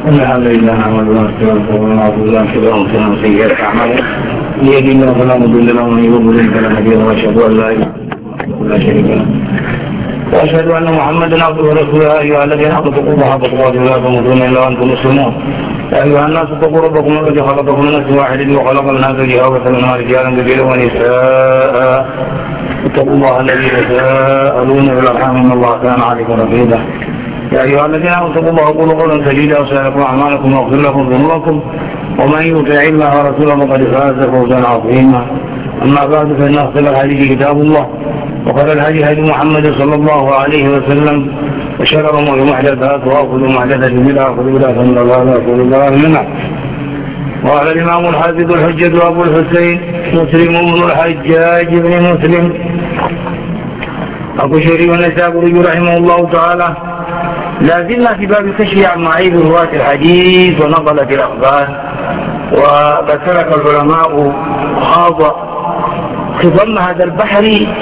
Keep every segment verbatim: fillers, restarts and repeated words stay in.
إن الحمد لله نحمده ونستعينه ونعوذ بالله من شرور أنفسنا ومن سيئات أعمالنا من يهده الله فلا مضل له ومن يضلل فلا هادي له وأشهد أن لا إله إلا الله لا شريك له وأشهد أن محمدا عبده ورسوله يا أيها الذين آمنوا اتقوا الله حق تقاته ولا تموتن إلا وأنتم مسلمون يا أيها الناس اتقوا ربكم الذي خلقكم من نفس واحدة وخلق منها زوجها وبث منها رجالا كثيرا ونساء اتقوا الله الذي تساءلون بالأرحام إن الله كان عليكم رقيبا يا أيها الذين آمنوا اتقوا الله وقولوا قولا سديدا يصلح لكم أعمالكم ويغفر لكم ذنوبكم ومن يطع الله ورسوله فقد فاز فوزا عظيما أما بعد فإن أصدق الحديث كتاب الله وخير الهدي هدي محمد صلى الله عليه وسلم وشر الأمور محدثاتها وكل محدثة بدعة وكل بدعة ضلالة وكل ضلالة منها. وقال الإمام الحافظ الحجة أبو الحسين مسلم بن الحجاج بن مسلم القشيري والنسابوري رحمه الله تعالى: لا زلنا في باب الكشف عن معايب رواة الحديث ونقلة الأخبار. وقد سلك العلماء خاض خضم هذا البحر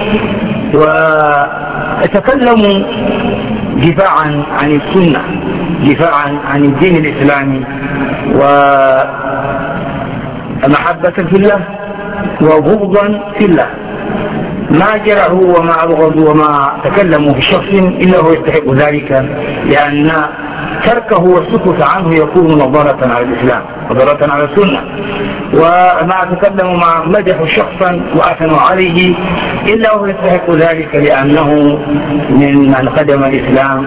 وتكلموا دفاعا عن السنة، دفاعا عن الدين الإسلامي ومحبة في الله وبغضا في الله. ما جرحوا وما أبغضوا وما تكلموا في شخص إلا هو يستحق ذلك، لأن تركه والسكوت عنه يكون نظارة على الإسلام نظارة على السنة. وما تكلموا مع مدحوا شخصا وأثنوا عليه إلا هو يستحق ذلك، لأنه من من خدم الإسلام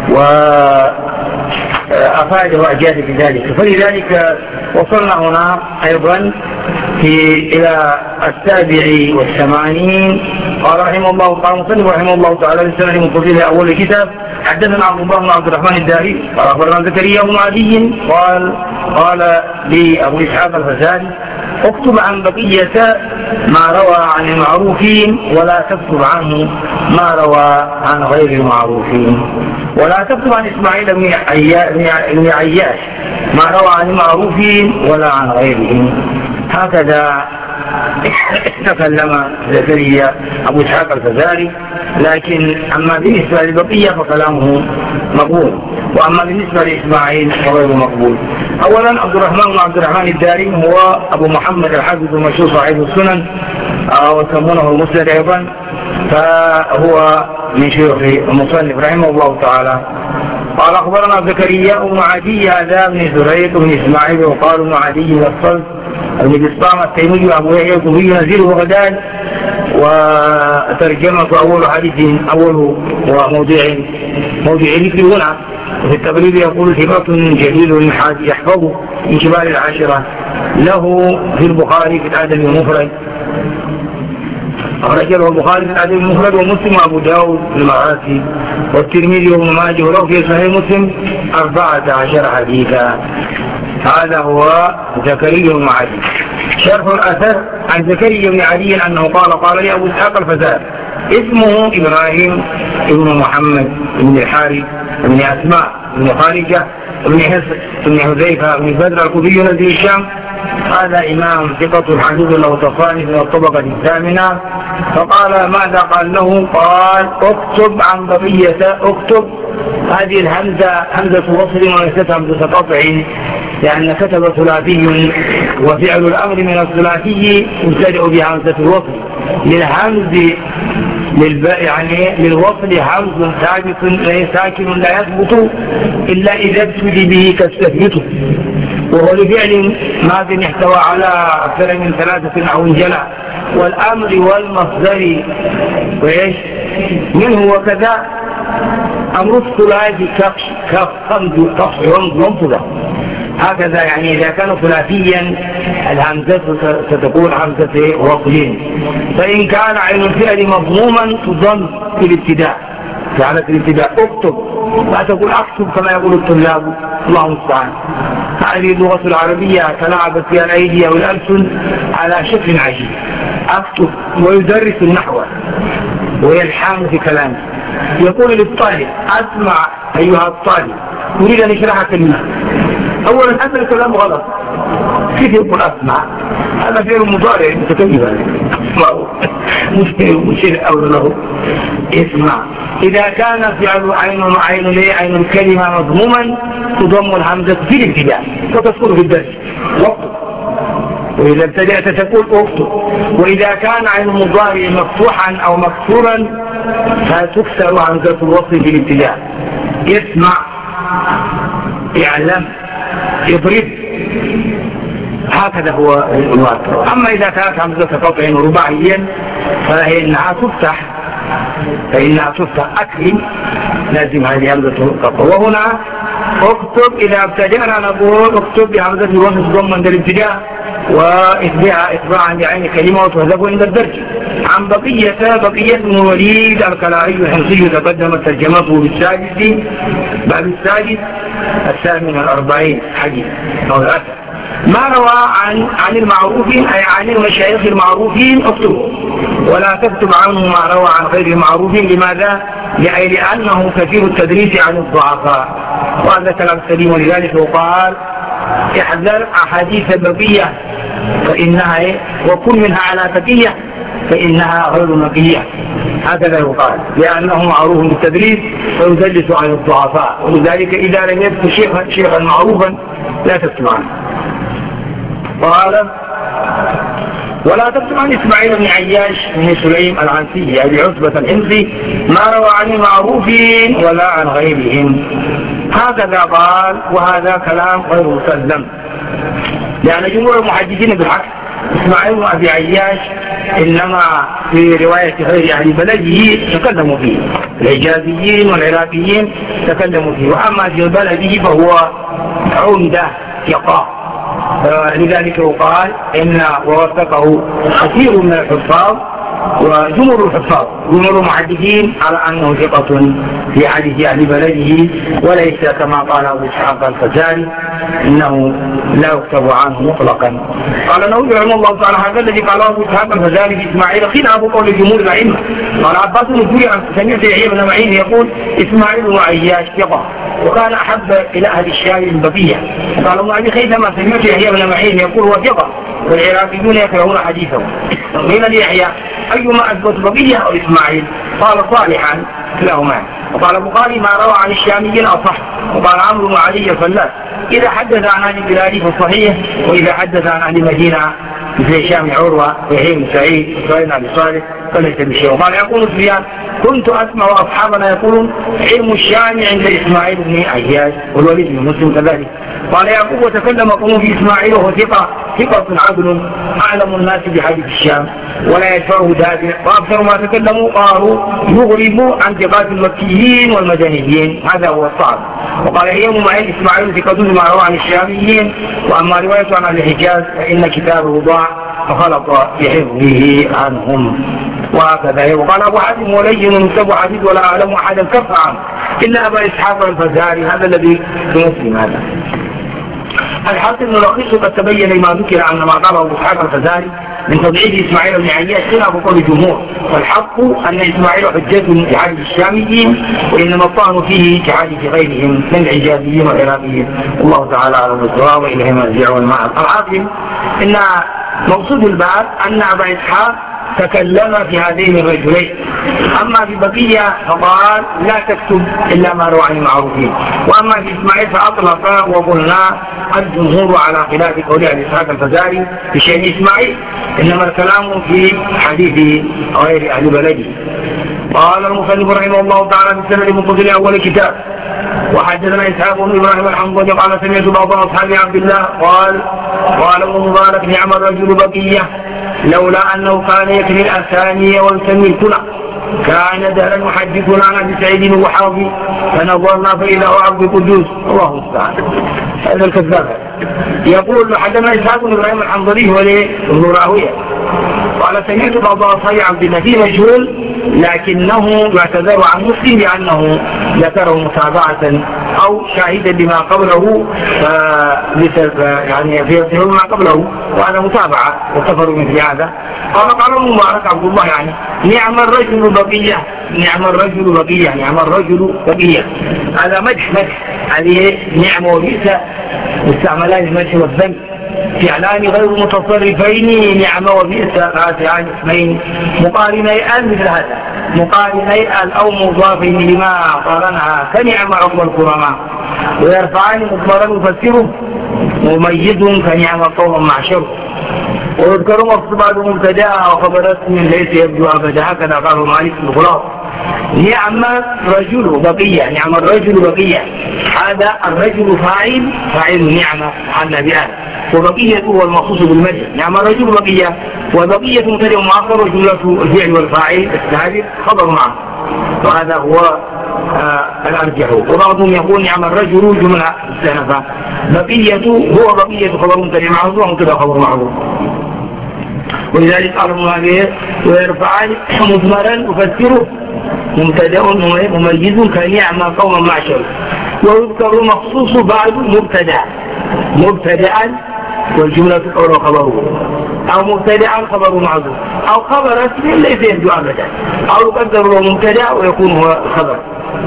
وأفاد وأجاد بذلك. فلذلك وصلنا هنا أيضا في إلى السابع والثمانين. قال رحمه الله تعالى مصنف رحمه الله تعالى بسند متصل أول الكتاب: حدثنا عبد الله بن عبد الرحمن الداري قال أخبرنا زكريا بن عدي قال قال لي أبو إسحاق الفزاري: اكتب عن بقية ما روى عن المعروفين ولا تكتب عنه ما روى عن غير المعروفين، ولا تكتب عن إسماعيل بن عياش ما روى عن المعروفين ولا عن غيرهم. هكذا تكلم زكريا أبو إسحاق الفزاري. لكن أما بالنسبة للبقية فكلامه مقبول، وأما بالنسبة لإسماعيل فغير مقبول. أولا عبد الرحمن بن عبد الرحمن الداري هو أبو محمد الحافظ المشهور صاحب السنن ويسمونه المسند أيضا، فهو من شيوخ المصنف رحمه الله تعالى. قال أخبرنا زكريا بن عدي هذا بن زريق بن إسماعيل وقال ابن عدي والصلت المجسطام التيمي وأبو يحيى الكوفي نزيل بغداد. وترجمة أول حديث أول وموضع موضع ذكر هنا وفي التبريد يقول: ثقة جليل يحفظ من كبار العاشرة، له في البخاري في الأدب المفرد، أخرجه البخاري في الأدب المفرد ومسلم وأبو داود في المغازي والترمذي وابن ماجه، وله في صحيح مسلم أربعة عشر حديثا. هذا هو زكريا بن عدي. شرح الأثر عن زكريا بن عدي أنه قال: قال لي أبو إسحاق الفزاري اسمه إبراهيم بن محمد بن الحارث بن أسماء بن خارجة بن حصن بن حذيفة بن بدر الكوفي نزيل الشام. هذا إمام ثقة حديث له تصانيف من الطبقة الثامنة. فقال: ماذا قال له؟ قال: اكتب عن بقية، اكتب. هذه الهمزة همزة وصل وليست همزة قطع، لأن كتب ثلاثي وفعل الأمر من الثلاثي يبتدأ بهمزة الوصل. للهمز للباء يعني للوصل همز ثابت ساكن لا يثبت إلا إذا ابتدي به كالتثبت، وهو لفعل ماض يحتوى على أكثر من ثلاثة أو انجلى، والأمر والمصدر وإيش منه. وكذا أمر الثلاثي كخمد كفر وانفذة. هكذا يعني إذا كان ثلاثيا الهمزة ستكون همزة وصل. فإن كان عين الفعل مضموما تضم في الابتداء، في حالة الابتداء اكتب، لا تقول اكتب كما يقول الطلاب، الله المستعان. هذه اللغة العربية تلاعبت فيها الأيدي والألسن على شكل عجيب. اكتب ويدرس النحو ويلحم في كلامه. يقول للطالب: اسمع أيها الطالب، أريد أن يشرح كلمة. أولا هذا الكلام غلط. كيف يقول أسمع؟ هذا فعل مضارع متكلم. مشير أو له اسمع. إذا كان فعل عين عين ليه عين الكلمة مضموما تضم الهمزة في الابتداء وتذكر في الدرس واكتب، وإذا ابتدأت تقول اكتب. وإذا كان عين المضارع مفتوحا أو مكسورا فتكسر همزة الوصل في الابتداء. اسمع، اعلم، اضرب، هكذا هو الواقع. أما إذا كانت همزة قطع رباعيا فإنها تفتح فإنها تفتح أكرم، لازم هذه همزة القطع. وهنا اكتب، إذا ابتدأنا نقول اكتب بهمزة الوصل ضمن الابتداء وإتباع إتباعا لعين كلمة وتهذب عند الدرج. عن بقية بقية بن الوليد الكلاعي الحمصي تقدمت ترجمته بالسادس باب السادس الثامن الأربعين حديث أو الأثر. ما روى عن عن المعروفين أي عن المشايخ المعروفين اكتبوا، ولا تكتب عنه ما روى عن غير المعروفين. لماذا؟ لأي لأنه كثير التدريس عن الضعفاء، وهذا كلام سليم. ولذلك يقال احذر أحاديث البقية فإنها وكن منها على بقية فإنها غير نقية، هكذا يقال، لأنه معروف بالتدريس ويدلس عن الضعفاء. ولذلك إذا لم يكن شيخا شيخا معروفا لا تكتب عنه. قال ولا تكتب عن إسماعيل بن عياش بن سليم العنسي أبي عتبة الحمصي ما روى عن المعروفين ولا عن غيرهم، هكذا قال. وهذا كلام غير مسلم، لأن جمهور المحدثين بالعكس إسماعيل بن أبي عياش إنما في رواية غير أهل بلده تكلموا فيه، الحجازيين والعراقيين تكلموا فيه، وأما في بلده فهو عمدة ثقة. لذلك يقال إن ووثقه كثير من الحفاظ وجمهور الحفاظ جمهور المحدثين على أنه ثقة في حديث أهل بلده، وليس كما قال أبو إسحاق الفزاري إنه لا يكتب عنه مطلقا. قال النووي رحمه الله تعالى هذا الذي قاله أبو إسحاق الفزاري في إسماعيل خلاف قول جمهور الأئمة. قال عباس بن جرير سمعت يحيى بن معين يقول إسماعيل بن عياش ثقة وكان أحب إلى أهل الشام البقية. قال ابن أبي خيثمة سمعت يحيى بن معين يقول هو ثقة والعراقيون يكرهون حديثه. قيل ليحيى أيما أثبت بقية أو إسماعيل؟ قال صالحا كلاهما. وقال البخاري ما روى عن الشاميين أصح. وقال عمرو بن علي الفلاس إذا حدث عن أهل البلاد فالصحيح، وإذا حدث عن أهل المدينة مثل هشام عروة ويحيى بن سعيد وسعيد بن صالح فليس بشيء. وقال يقول سفيان كنت أسمع أصحابنا يقولون علم الشام عند إسماعيل بن عياش والوليد بن مسلم كذلك. قال يعقوب وتكلم قوم في إسماعيل وهو ثقة ثقة عدل أعلم الناس بحديث الشام ولا يدفعه دافع، وأكثر ما تكلموا قالوا يغرب عن ثقات المكيين والمدنيين، هذا هو الصعب. وقال هي معين إسماعيل ثقة ما روى عن الشاميين، وأما رواية عن الحجاز فإن كتابه ضاع فخلط بحفظه عنهم، وهكذا. وقال أبو حاتم ولين مكتب حديث ولا أعلم أحدا كف عنه إلا أبا إسحاق الفزاري، هذا الذي يمثل هذا. الحاصل أن الرئيس قد تبين ما ذكر أن ما قاله أبو إسحاق الفزاري من تضعيف إسماعيل بن عياش خلاف قول الجمهور، فالحق أن إسماعيل حجة في حديث الشاميين، وإنما الطعن فيه كحديث غيرهم من الحجازيين والعراقيين. الله تعالى على الصواب وإليه مرجع والمآب. الحاصل أن مقصود الباب أن أبا إسحاق تكلم في هذين الرجلين. أما في بقية فقال لا تكتب إلا ما روى عن المعروفين، وأما في إسماعيل فأطلق وقلنا الجمهور على خلاف قول أبي إسحاق الفزاري في شأن إسماعيل، إنما الكلام في حديث غير أهل بلده. قال المصنف رحمه الله تعالى في السنة المنقذ أول كتاب وحدثنا إسحاق بن إبراهيم الحنظلي قال سمعت بعض أصحاب عبد الله قال قال ابن مبارك نعم الرجل بقية لولا أنه كان يكفي الأثاني ويسمي الكنى كان دهرا يحدثنا عن ابي سعيد الوحاضي فنظرنا فإذا هو عبد القدوس. الله المستعان. هذا الكذاب يقول حدثنا إسحاق بن إبراهيم الحنظلي وليه ابن راهويه قال سمعت بعض أصحاب عبد الله في مجهول لكنه يعتذر عن مسلم لأنه ذكره متابعة أو شاهدا لما قبله يعني في ما قبله وهذا متابعة وسفر مثل هذا. قال قال المبارك عبد الله يعني نعم الرجل بقية نعم الرجل بقية نعم الرجل بقية، هذا مدح مدح هذه نعمة وبئس مستعملان المدح والذم، فعلان غير متصرفين نعم وبئس رافعان اسمين مقارني ال مثل هذا مقارني ال او مضافين لما قارنها كنعم عقب الكرماء ويرفعان مضمرا يفسره مميز كنعم قوم معشر ويذكر مقصود بعد مبتدا وخبر اسم ليس يبدو ابدا هكذا قال مالك في الخلاص. نعم رجل بقيه نعم الرجل بقيه هذا الرجل فاعل فاعل نعمه عنا بآل وبقيه هو المخصوص بالمدح نعم الرجل بقيه وبقيه مبتدا مؤخر وجمله الفعل والفاعل الثالث خبر معه وهذا هو آه الارجح. وبعضهم يقول نعم الرجل جمله مستأنفه بقيه هو بقيه خبر مبتدا معه ومبتدا خبر معه. ولذلك قال الله ويرفعان مضمرا يفسره مبتدا مميز كنعم قوم معشر ويذكر مخصوص بعد مبتدا مبتدا والجمله الاولى خبره او مبتدا خبر معه او خبر اسم ليس يبدو ابدا او يقدر له مبتدا ويكون هو خبر.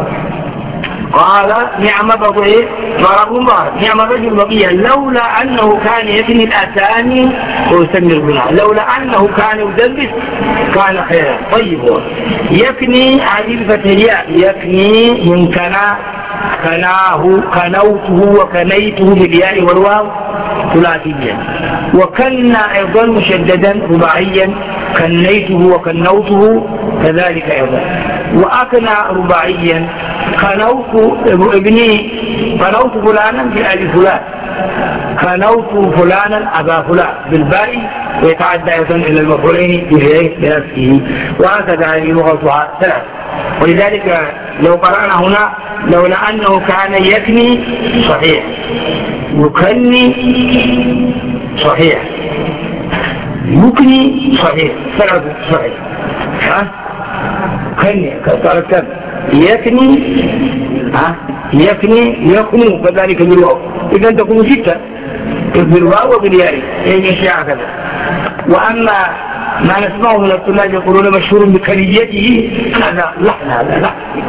قال نعم بضيع ضرب مبارك نعم الرجل بقية لولا أنه كان يبني الأسامي ويسمي البناء لولا أنه كان يدرس كان خيرا. طيب يكني هذه الفتحية يكني من كنا كناه كنوته وكنيته بالياء والواو ثلاثيا وكنا أيضا مشددا رباعيا كنيته وكنوته كذلك أيضا وأكنى رباعيا كنوت ابني كنوت فلانا بآل فلان كنوت فلانا أبا فلان بالباء ويتعدى أيضا إلى المفعولين بنفسه وهكذا هذه لغتها ثلاث. ولذلك لو قرأنا هنا لولا أنه كان يكني صحيح يكني صحيح يكني صحيح ثلاث صحيح ها كني قالت كم يكني ها يكني يكنو كذلك بالواو إذا تكون ستة بالواو وبالياء يعني شيء هكذا. وأما ما نسمعه من الطلاب يقولون مشهور بكليته هذا لحن هذا لحن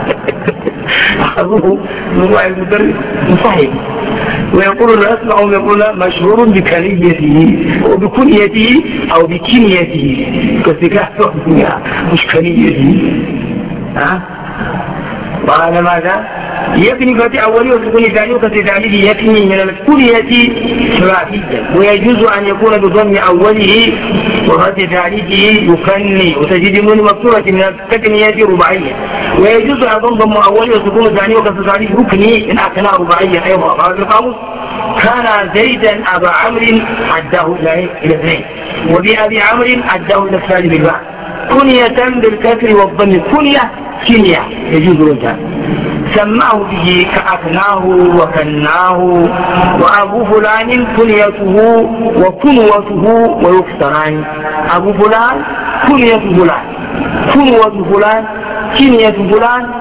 أخذوه من وعي المدرس صحيح ويقولون أسمعهم يقولون مشهور بكليته وبكنيته أو بكنيته كالسكاح مش كليته ها. وهذا ماذا يكني فتح أولي وسكون ثاني وكتثانيه يكني من الكلية ثلاثيا ويجوز أن يكون بضم أوله وفتح ثانيه يكني وتجد من مكتوبة من التكنية رباعية ويجوز أن ضم أوله وسكون ثاني وكتثانيه يكني إن أكنا رباعيا أيضا. قال القاموس كان زيدا أبا عمرو عداه إلى اثنين وبأبي عمرو عداه إلى الثالث بالباء كنية بالكسر والضم كنية كنية يجوز وجهه سماه به كأكناه وكناه وأبو فلان كنيته وكنوته ويكسران أبو فلان كنية فلان كنوة فلان كنية فلان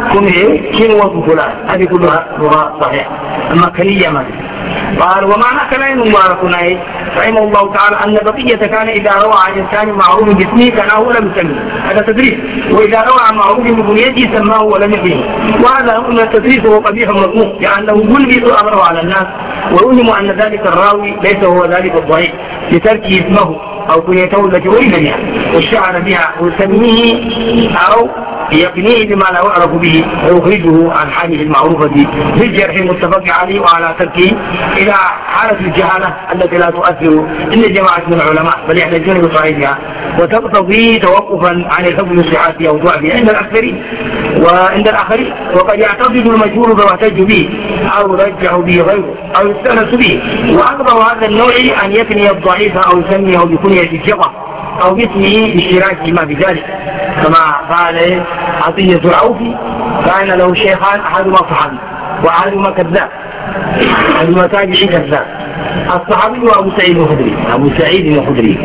كنوة فلان هذه كلها لغة صحيحة. أما كنية ما قال ومعنى كلام مبارك عليه رحمه الله تعالى أن بقية كان إذا روى عن إنسان معروف باسمه كان هو لم يسميه هذا تدريس وإذا روى عن معروف ببنيته سماه ولم يسميه وهذا من التدريس وهو قبيح مذموم لأنه يلبس أمره على الناس ويوهم أن ذلك الراوي ليس هو ذلك الضعيف لترك اسمه أو كنيته التي ولد بها والشعر بها ويسميه أو يقنيه بما لا يعرف به ويخرجه عن حاله المعروفة بالجرح المتفق عليه وعلى تركه إلى حالة الجهالة التي لا تؤثر إلا جماعة من العلماء بل يحتاجون بصحيحها وتقتضي توقفا عن الحكم بصحته أو ضعفه عند الأكثرين وعند الآخرين وقد يعتقد المجهول فيحتج به أو يرجع به غيره أو يستأنس به. وأكبر هذا النوع أن يكني الضعيف أو يسميه بكنية الثقة أو باسمه باشتراكه ما بذلك كما قال عطية العوفي كان له شيخان أحدهما صحابي وأحدهما كذاب أحدهما تابعي كذاب الصحابي هو أبو سعيد الخدري أبو سعيد الخدري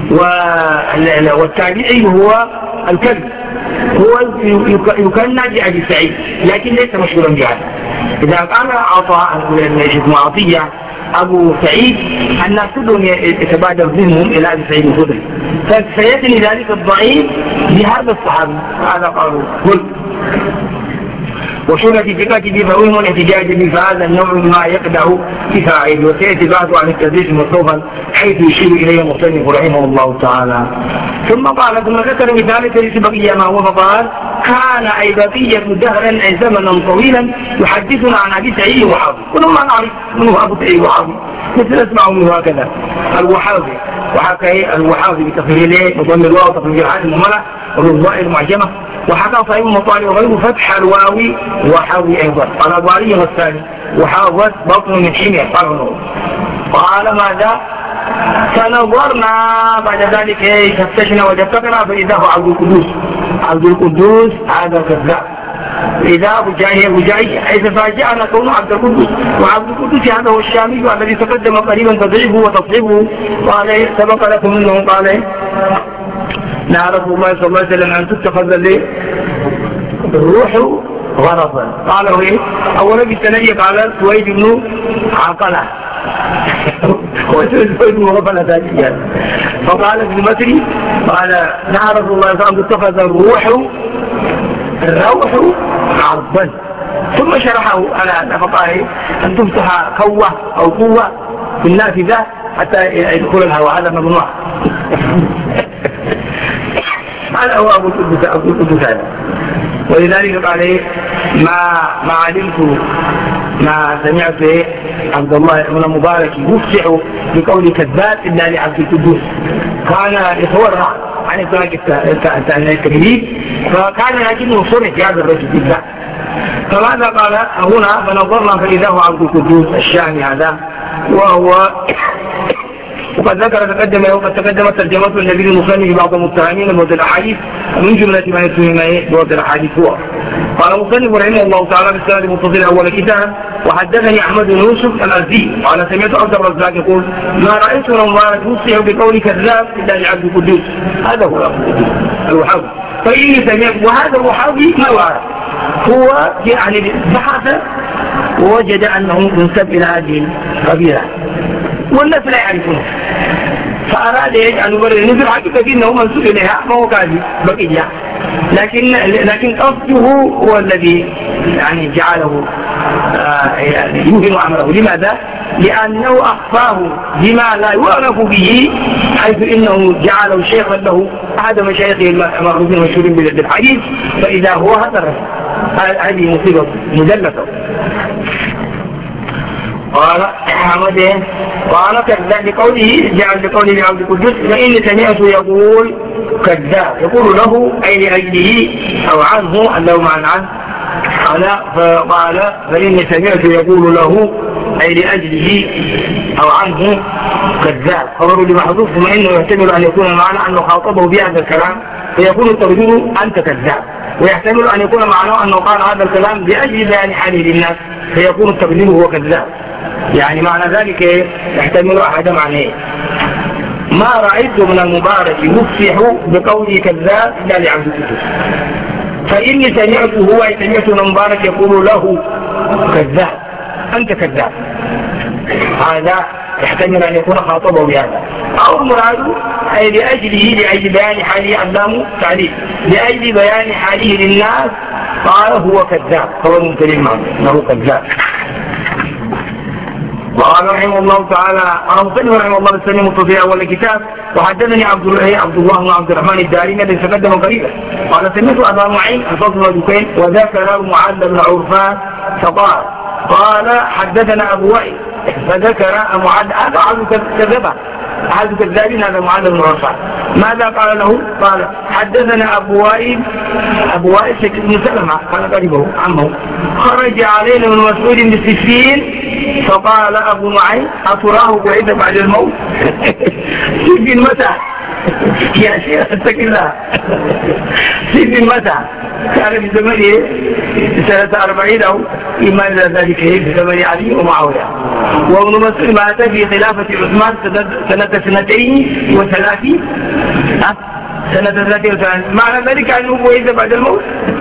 والتابعي هو الكذب هو يكنى بأبي سعيد لكن ليس مشهورا بهذا. إذا قال عطاء عطية أبو سعيد الناس كلهم يتبادر منهم إلى أبي سعيد الخدري فسيتني ذلك الضعيف لهذا الصحابي هذا قالوا كل. وشرط ثقة بفهم الاحتجاج به، فهذا النوع ما يقدح بفاعل. وسيأتي بعض عن التدريس مطلوبا حيث يشير إليه المصنف رحمه الله تعالى. ثم قال ثم ذكر مثال تدريس بقية ما هو، فقال كان أي بقية دهرا أي زمنا طويلا يحدثنا عن أبي سعيد وحافظ. كل ما نعرف منه أبو سعيد وحافظ مثل نسمع منه هكذا الوحافظ، وحكى الوحافظ بتفهيله بضم الواو تفهيل العالم المملح والرضاء المعجمة. وحكى صحيح المطالب وغيره فتح الواوي وحاوي أيضا. قال أبو علي الثاني وحاوت بطن من حمية قرنه. قال ماذا؟ فنظرنا بعد ذلك فتشنا وجدتنا فإذا هو عبد القدوس. عبد القدوس هذا كذاب. إذا أبو جاهي أبو جاهي حيث فاجأنا كونه عبد القدوس. وعبد القدوس هذا هو الشامي الذي تقدم قريبا تضعيفه وتصحيبه. قال سبق لكم منه قال نهى رسول الله صلى الله عليه وسلم أن تتخذ لي الروح غرضا. قالوا ايه؟ اولا بالسنة قال سويد بن عقلة هو سويد بن غفلة ذاتيا. فقال ابن مسري قال نهى رسول الله صلى الله عليه وسلم اتخذ الروح الروح عرضا. ثم شرحه على هذا فقال ان تفتح قوة او قوة في النافذة حتى يدخل الهواء، هذا ممنوع. هذا هو ابو القدس هذا. ولذلك قال ايه ما ما علمت ما سمعت عبد الله بن المبارك يفسح بقول كذاب الا لعبد القدوس. كان يتورع عن التكذيب فكان لكنه صرح في هذا الرجل بالله. فماذا قال هنا؟ فنظرنا فاذا هو عبد القدوس الشامي هذا. وهو وقد ذكر تقدم وقد تقدمت ترجمته النبي المصنف بعض المتهمين بوضع الاحاديث ومن جمله ما يتهم بوضع الاحاديث هو. قال المصنف رحمه الله تعالى بالسند المتصل اول كتاب وحدثني احمد بن يوسف الازدي قال سمعت عبد الرزاق يقول ما رايت مبارك يفصح بقول كذاب الا لعبد القدوس. هذا هو الوحاوي. فاني سمعت وهذا الوحاوي ما يعرف هو يعني بحث ووجد انه ينسب الى هذه القبيله والناس لا يعرفونه، فأراد أن يبرر مثل حقيقة أنه منسوب إليها ما هو كاذب بقية، لكن لكن قصده هو الذي يعني جعله آه يعني يوهم عمله. لماذا؟ لأنه أخفاه بما لا يعرف به، حيث إنه جعله شيخا له أحد مشايخه المعروفين المشهورين بالحديث، فإذا هو هذا هذه مصيبة مدلسة. قال أحمد قال كذاب بقوله جعل بقوله عبد القدوس فإني سمعت يقول كذاب يقول له أي لأجله أو عنه اللهم عن عنه. قال فقال فإني سمعت يقول له أي لأجله أو عنه كذاب خبر لمحذوف ثم إنه يحتمل أن يكون المعنى أنه خاطبه بهذا الكلام فيكون الترجمة أنت كذاب، ويحتمل أن يكون معناه أنه قال هذا الكلام لأجل بيان حاله للناس فيكون التقدير هو كذاب. يعني معنى ذلك يحتمل أحد معنيه. ما رأيت من المبارك يفسح بقوله كذاب إلا لعبد القدوس. فإني سمعته هو سمعت من المبارك يقول له كذاب أنت كذاب، هذا يحتمل أن يكون خاطبه بهذا أو المراد أي لأجله لأجل بيان حاله علام تعليم لأجل بيان حاله للناس قال هو كذاب هو الممتلئ معه أنه كذاب. وقال رحمه الله تعالى أنا مصنف رحمه الله السليم الطبيعي أول كتاب وحدثني عبد الله عبد الله بن عبد الرحمن الدارمي الذي تقدم قريبا قال سمعت أبا معين الفضل والدكين وذكر معاذ بن عرفان فقال قال حدثنا أبو وائل فذكر معاذ هذا أحد كذبه أحد كذابين هذا معاذ بن عرفان. ماذا قال له؟ قال حدثنا أبو وائل أبو وائل بن سلمة قال قريبه عمه خرج علينا من مسعود بسفين فقال أبو معين أتراه بعيد بعد الموت؟ سفين متى؟ يا شيخ اتق الله سفين متى؟ كان في زمن سنة أربعين أو إما إلى ذلك في زمن علي ومعاوية. وابن مسعود مات في خلافة عثمان سنة سنتين وثلاثين أه؟ سنة ثلاثين وثلاثين معنى ذلك أنه بعيد بعد الموت.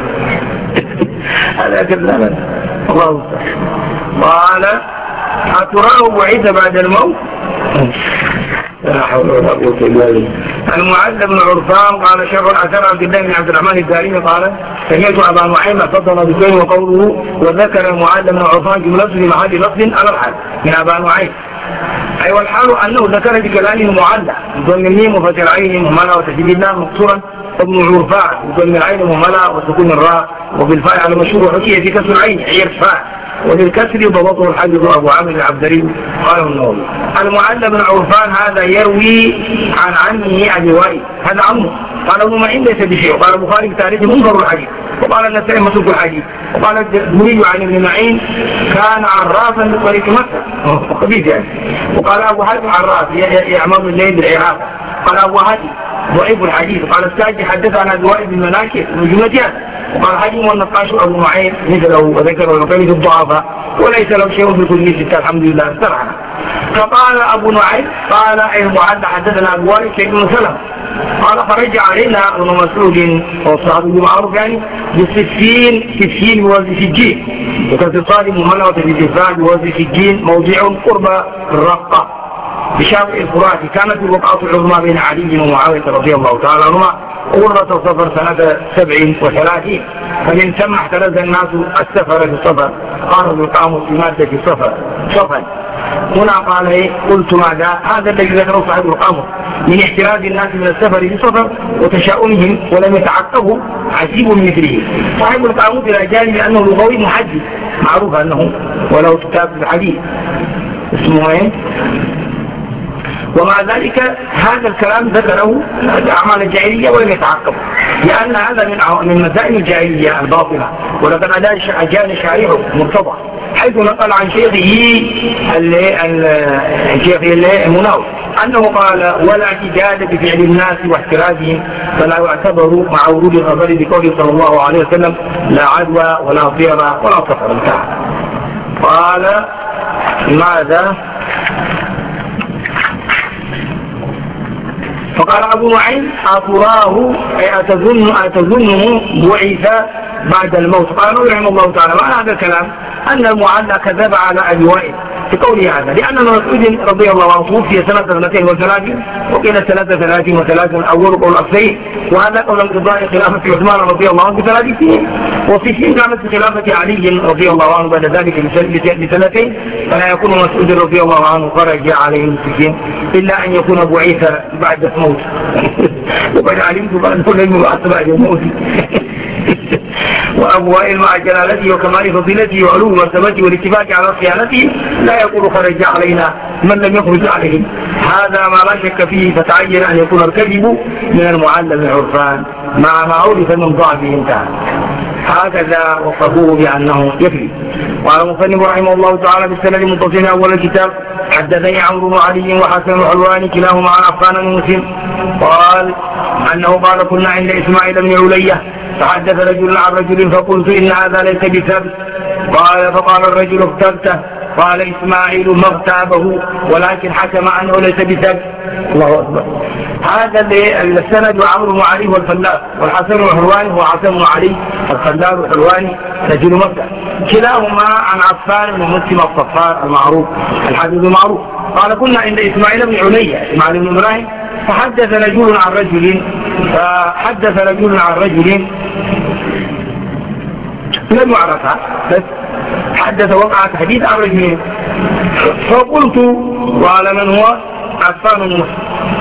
هذا كذاب الله قال أتراه بعيد بعد الموت؟ لا حول ولا قوة إلا بالله. المعل بن عرفان قال شر الأثر عبد الله بن عبد الرحمن الدارمي قال سمعت أبا نعيم فضل بكين وقوله وذكر المعل بن عرفان جملته بمحل لفظ على الحال من أبا نعيم. أي أيوة والحال أنه ذكر بكلامه معلى ضمن الميم وفتح العين مهملة وتشديد اللام مقصورا ابن عرفان ضمن العين مهملة وسكون الراء وبالفاء على مشهور حكي في كسر العين عرفان وللكسر ضبطه الحافظ أبو عامر العبدري قاله النووي. المعل بن عرفان هذا يروي عن عمه أبي وائل هذا عمه. قال ابن معين ليس بشيء وقال البخاري في تاريخه منكر الحديث وقال النسائي مسلوك الحديث وقال الدوري عن ابن معين كان عرافا بطريق مكة خبيث يعني. وقال أبو حاتم عراف يعمل الليل بالعراق. قال أبو حاتم ضعيف الحديث. قال الساجي حدث عن أبي وائل بالمناكب من جملتها. وقال حجم والنقاش أبو معين مثله وذكر وقال الضعفاء وليس له شيء في كل ستة الحمد لله استرحنا. فقال أبو نعيم قال أي معد حدثنا أبو وائل شيء بن سلم قال فرجع علينا ابن مسعود والصحابي معروف يعني بالسفين سفين بوزن سجين وكان الصادق مهملة وتجديفان بوزن سجين موضع قرب الرقة بشاطئ الفرات. كانت الوقعة العظمى بين علي ومعاوية رضي الله تعالى عنهما غرة صفر سنة سبع وثلاثين فمن ثم احترز الناس السفر في السفر قالوا يقاموا في مادة السفر صفا. هنا قال ايه قلت ماذا هذا الذي ذكره صاحب القاموس من احتراز الناس من السفر في السفر وتشاؤمهم ولم يتعقبوا عجيب مثله. صاحب القاموس الى جانب انه لغوي محدث معروف انه ولو كتاب الحديث اسمه ايه ومع ذلك هذا الكلام ذكره أعمال الجاهلية ولم يتعقب لأن هذا من من مسائل الجاهلية الباطلة. ولقد أجان شارعه مرتضى حيث نقل عن شيخه الشيخ المناوي أنه قال ولا اعتداد بفعل الناس واحترازهم فلا يعتبر مع ورود الخبر بقوله صلى الله عليه وسلم لا عدوى ولا ضير ولا سفر انتهى. قال ماذا فقال أبو نعيم أتراه أي أتظن أتظنه بعث بعد الموت. قال رحمه الله تعالى معنى هذا الكلام أن المعلى كذب على أبي وائل في قوله هذا لأن مسعود رضي الله عنه توفي سنة سنتين وثلاثين وقيل سنة ثلاثين وثلاثين أول قول الأصلين وهذا قول انقضاء خلافة عثمان رضي الله عنه بثلاث سنين وفي سنين كانت خلافة علي رضي الله عنه بعد ذلك بسنتين فلا يكون مسعود رضي الله عنه خرج عليه المسلمين إلا أن يكون بعيث بعد الموت وقد علمت بأنه لم يبعث بعد الموت. وأبو وائل مع جلالته وكمال فضيلته وعلو مرتبته والاتفاق على صيانته لا يقول خرج علينا من لم يخرج عليهم. هذا ما لا شك فيه فتعين أن يكون الكذب من المعلم العرفان مع ما عرف من ضعفه انتهى. هكذا وصفوه بأنه يكذب. قال المصنف رحمه الله تعالى بالسند المتصل أول الكتاب حدثني عمرو بن علي وحسن الحلواني كلاهما عن عفان بن مسلم قال أنه قال كنا عند إسماعيل بن علية فحدث رجل عن رجل فقلت إن هذا ليس بثابت قال فقال الرجل اغتبته قال إسماعيل ما اغتابه ولكن حكم أنه ليس بثابت. الله أكبر. هذا السند عمرو بن علي والفلاس والحسن الحلواني هو حسن بن علي الفلاس والحلواني رجل مكة كلاهما عن عفان بن مسلم الصفار المعروف الحديث المعروف. قال كنا عند إسماعيل بن علية إسماعيل بن إبراهيم فحدث رجل عن رجل فحدث رجل عن رجل لم يعرفها بس حدث وقعت حديث عن رجل فقلت قال من هو عفان بن مسلم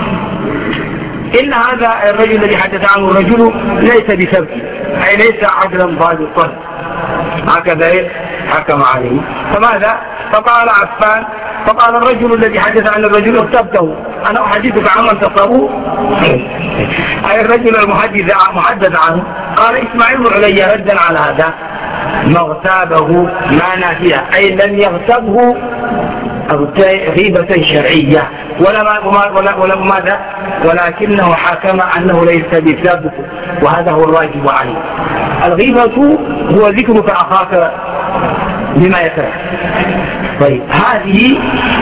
إن هذا الرجل الذي حدث عنه الرجل ليس بسبب أي ليس عدلا ضابطا هكذا حكم عليه. فماذا فقال عفان فقال الرجل الذي حدث عن الرجل اغتبته أنا أحدثك عمن تصابه أي الرجل المحدث محدث عنه. قال إسماعيل بن علي ردا على هذا ما اغتابه ما نافية أي لم يغتبه غيبة شرعية ولا ولا ولا ماذا ولكنه حكم أنه ليس بثابت وهذا هو الواجب عليه. الغيبة هو ذكرك أخاك بما يكره. طيب هذه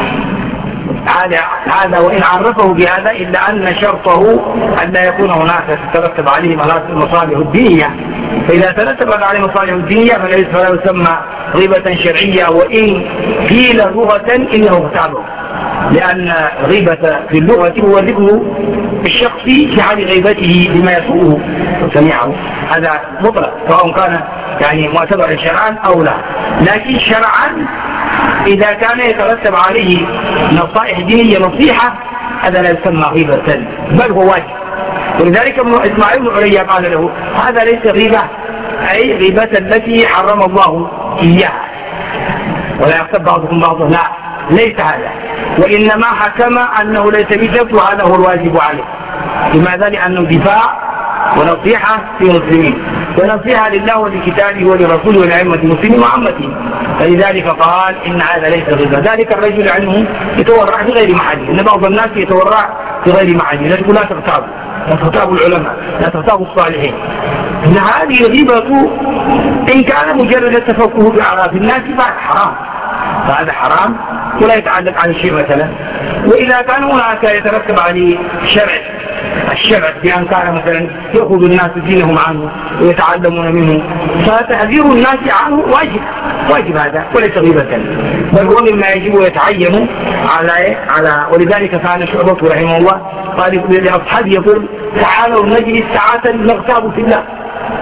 هذا وإن عرفه بهذا إلا أن شرطه أن لا يكون هناك تترتب عليه مصالح الدينية فإذا ترتبت عليه مصالح الدينية فلا يسمى غيبة شرعية وإن قيل لغة إنه اغتابه لأن غيبة في اللغة هو ذكر الشخص في حال غيبته بما يسوءه سمعه، هذا مطلق سواء كان يعني معتبرا شرعا أو لا. لكن شرعا إذا كان يترتب عليه نصائح دينية نصيحة هذا لا يسمى غيبة بل هو واجب. ولذلك إسماعيل بن عليا قال له هذا ليس غيبة، أي غيبة التي حرم الله إياها ولا يغتب بعضكم بعضا، لا ليس هذا، وإنما حكم أنه ليس بشرط وهذا هو الواجب عليه. لماذا؟ لأنه دفاع ونصيحة في المسلمين ونصيحة لله ولكتابه ولرسوله ولأئمة المسلمين وعامته، فلذلك قال إن هذا ليس غيبة. ذلك الرجل عنه يتورع في غير محله، إن بعض الناس يتورع في غير محله، لا لا تغتابوا، لا تغتابوا العلماء، لا تغتابوا الصالحين. إن هذه الغيبة إن كان مجرد التفقه بأعراف الناس فهذا حرام، فهذا حرام ولا يتعلق عن الشيء مثلا. وإذا كان هناك يترتب عليه شرع الشرع بأن كان مثلا يأخذ الناس دينهم عنه ويتعلمون منه، فتحذير الناس عنه واجب، واجب هذا وليس غيبة، بل هو مما يجب ويتعين على على ولذلك كان شعبة رحمه الله قال لأصحابه يقول تعالوا نجلس ساعة نغتاب في الله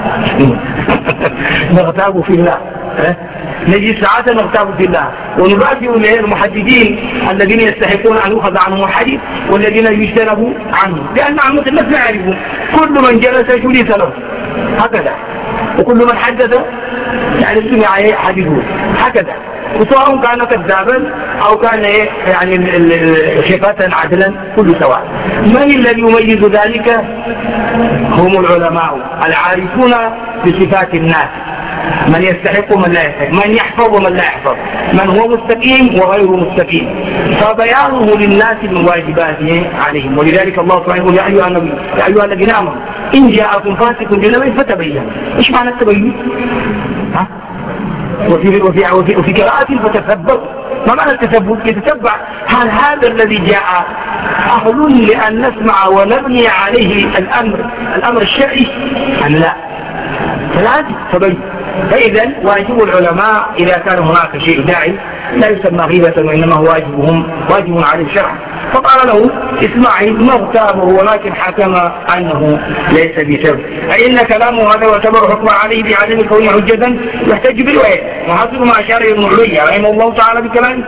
نغتاب في الله نجلس ساعة نغتاب في الله ونبادئ المحدثين الذين يستحقون أن يؤخذ عنهم الحديث والذين يجتنبوا عنه، لأن عامة الناس لا يعرفون، كل من جلس جلس له هكذا، وكل من حدث يعني سمع حديثه هكذا، وسواء كان كذابا أو كان يعني ثقة عدلا كل سواء. من الذي يميز ذلك؟ هم العلماء العارفون بصفات الناس، من يستحق ومن لا يستحق، من يحفظ ومن لا يحفظ، من هو مستقيم وغير مستقيم، فبيانه للناس من واجباته عليهم. ولذلك الله سبحانه يقول يا أيها النبي يا أيها الذين آمنوا إن جاءكم فاسق بنبأ فتبين. إيش معنى التبين؟ ها؟ وفي وفي وفي, وفي قراءة فتثبت. ما معنى التثبت؟ يتتبع هل هذا الذي جاء أهل لأن نسمع ونبني عليه الأمر الأمر الشرعي أم لا؟ فلازم تبين. فإذا واجب العلماء إذا كان هناك شيء داعي لا يسمى غيبة وإنما هو واجبهم واجب على الشرع. فقال له إسماعيل ما اغتابه ولكن حكم أنه ليس بسبب، أي إن كلامه هذا يعتبر حكما عليه بعدم كونه حجة يحتج برواية. وحصل ما أشار ابن عليا رحمه الله تعالى بكلامه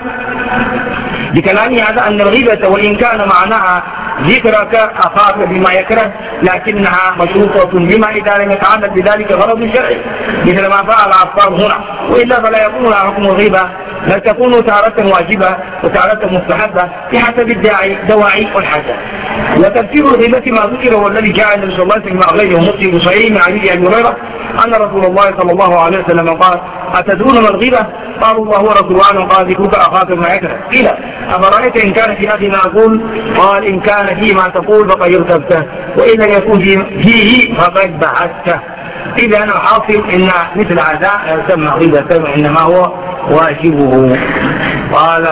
بكلامه هذا أن الغيبة وإن كان معناها ذكرك أخاك بما يكره لكنها مشروطة بما إذا لم يتعلق بذلك غرض شرعي مثل ما فعل عفار هنا، وإلا فلا يكون لها حكم الغيبة، بل تكون تارة واجبة وتارة مستحبة بحسب الداعي دواعي والحاجة. وتفسير الغيبة ما ذكر هو الذي جاء النبي صلى الله عليه وسلم مع غيره مسلم صحيح من حديث أبي هريرة أن رسول الله صلى الله عليه وسلم قال أتدرون ما الغيبة؟ قالوا الله ورسوله عنه قال ذكرك أخاك بما يكره. قيل أفرأيت إن كان في أخي ما أقول؟ قال إن كان فيه ما تقول فقد ارتبته وإن لم يكن فيه فقد بعثته. إذا الحاصل إن مثل هذا يسمى غيبة وإنما هو واجبه. قال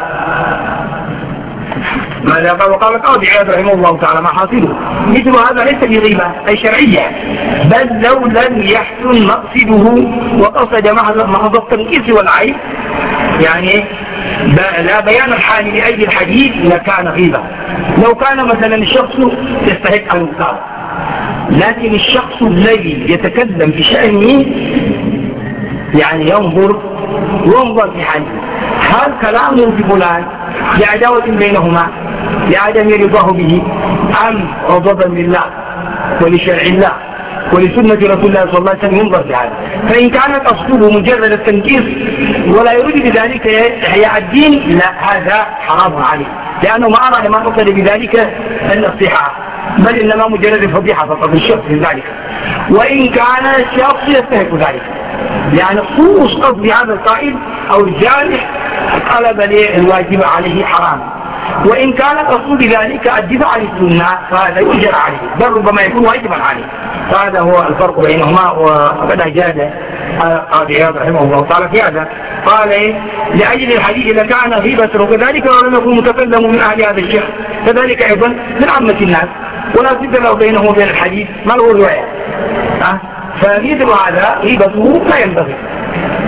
ماذا قال؟ وقال القاضي عياض رحمه الله تعالى ما حاصله مثل هذا ليس بغيبة أي شرعية، بل لو لم يحسن مقصده وقصد محض التنقيص والعيب يعني لا بيان الحال لأي الحديث لكان غيبة. لو كان مثلا الشخص يستحق أن يقال، لكن الشخص الذي يتكلم في شأنه يعني ينظر ينظر في حاله، هل كلامه في فلان لعداوة بينهما لعدم رضاه به أم غضبا لله ولشرع الله ولسنة رسول الله صلى الله عليه وسلم ينظر في هذا. فإن كانت أصله مجرد التنكير ولا يريد بذلك إحياء الدين لا هذا حرام عليه، لأنه ما أراد ما قصد بذلك النصيحة بل إنما مجرد الفضيحة فقط الشخص في ذلك. وإن كان الشخص يستحق ذلك يعني خصوص قصد هذا القائل أو الجارح قلب الواجب عليه حرام، وإن كان قصد بذلك الدفاع عن السنة فهذا يؤجر عليه بل ربما يكون واجبا عليه. فهذا هو الفرق بينهما. وقد أجاد القاضي عياض رحمه الله تعالى في هذا قال لأجل الحديث إذا كان غيبة وكذلك ولم يكن متكلم من أهل هذا الشيخ كذلك أيضا من عامة الناس ولا بد له بينه وبين الحديث ما له رواية، فمثل هذا غيبته لا ينبغي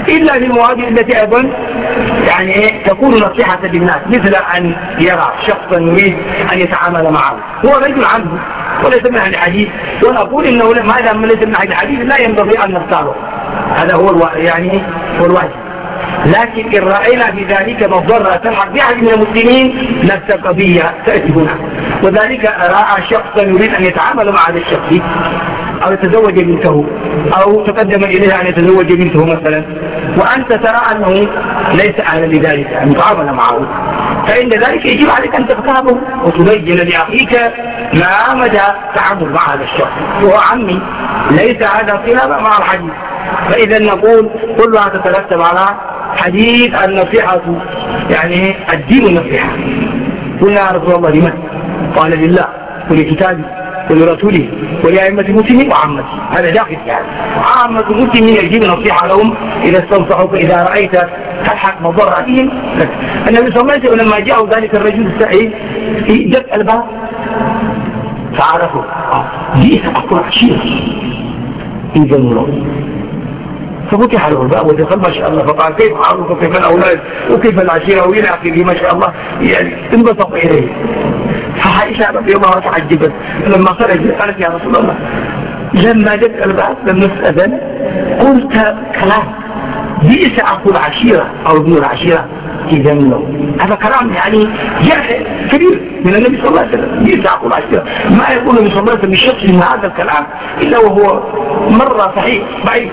إلا في المواضع التي أيضا يعني إيه تكون نصيحة للناس، مثل أن يرى شخصا يريد أن يتعامل معه هو رجل عنه وليس من أهل الحديث، ونقول إنه ما دام ليس من أهل الحديث لا ينبغي أن نختاره، هذا هو الو... يعني هو الواجب. لكن إن رأينا في ذلك مضرة تلحق بأحد من المسلمين نفس القضية تأتي هنا. وذلك رأى شخصا يريد أن يتعامل مع هذا الشخص أو يتزوج بنته أو تقدم إليها أن يتزوج بنته مثلا، وأنت ترى أنه ليس أهلا لذلك أن يتعامل معه، فإن ذلك يجب عليك أن تغتابه وتبين لأخيك ما مدى التعامل مع هذا الشخص، وهو عمي ليس هذا خلاف مع الحديث. فإذا نقول كلها تترتب على حديث النصيحة، يعني الدين النصيحة. قلنا يا رسول الله لمن؟ قال لله ولكتابه ولرسوله ولأئمة المسلمين وعامته، هذا داخل يعني عامة المسلمين يجب النصيحة لهم إذا استنصحوك، إذا رأيت تلحق مضرتهم لك. النبي صلى الله عليه وسلم لما جاءه ذلك الرجل السعيد في دق الباب فعرفوا جئت أقول عشير إذا الله، ففتح له الباب ودخل ما شاء الله، فقال كيف أعرف وكيف الأولاد وكيف العشيرة وإلى آخره ما شاء الله، يعني انبسط إليه. فعائشة رضي الله تعجبت لما خرج قالت يا رسول الله لما دق الباب لما استأذن قلت كلام بئس أقول عشيرة أو ابن العشيرة إذا منه، هذا كلام يعني جرح كبير من النبي صلى الله عليه وسلم. بئس أقول عشيرة، ما يقول النبي صلى الله عليه وسلم لشخص من هذا الكلام إلا وهو مرة صحيح ضعيف.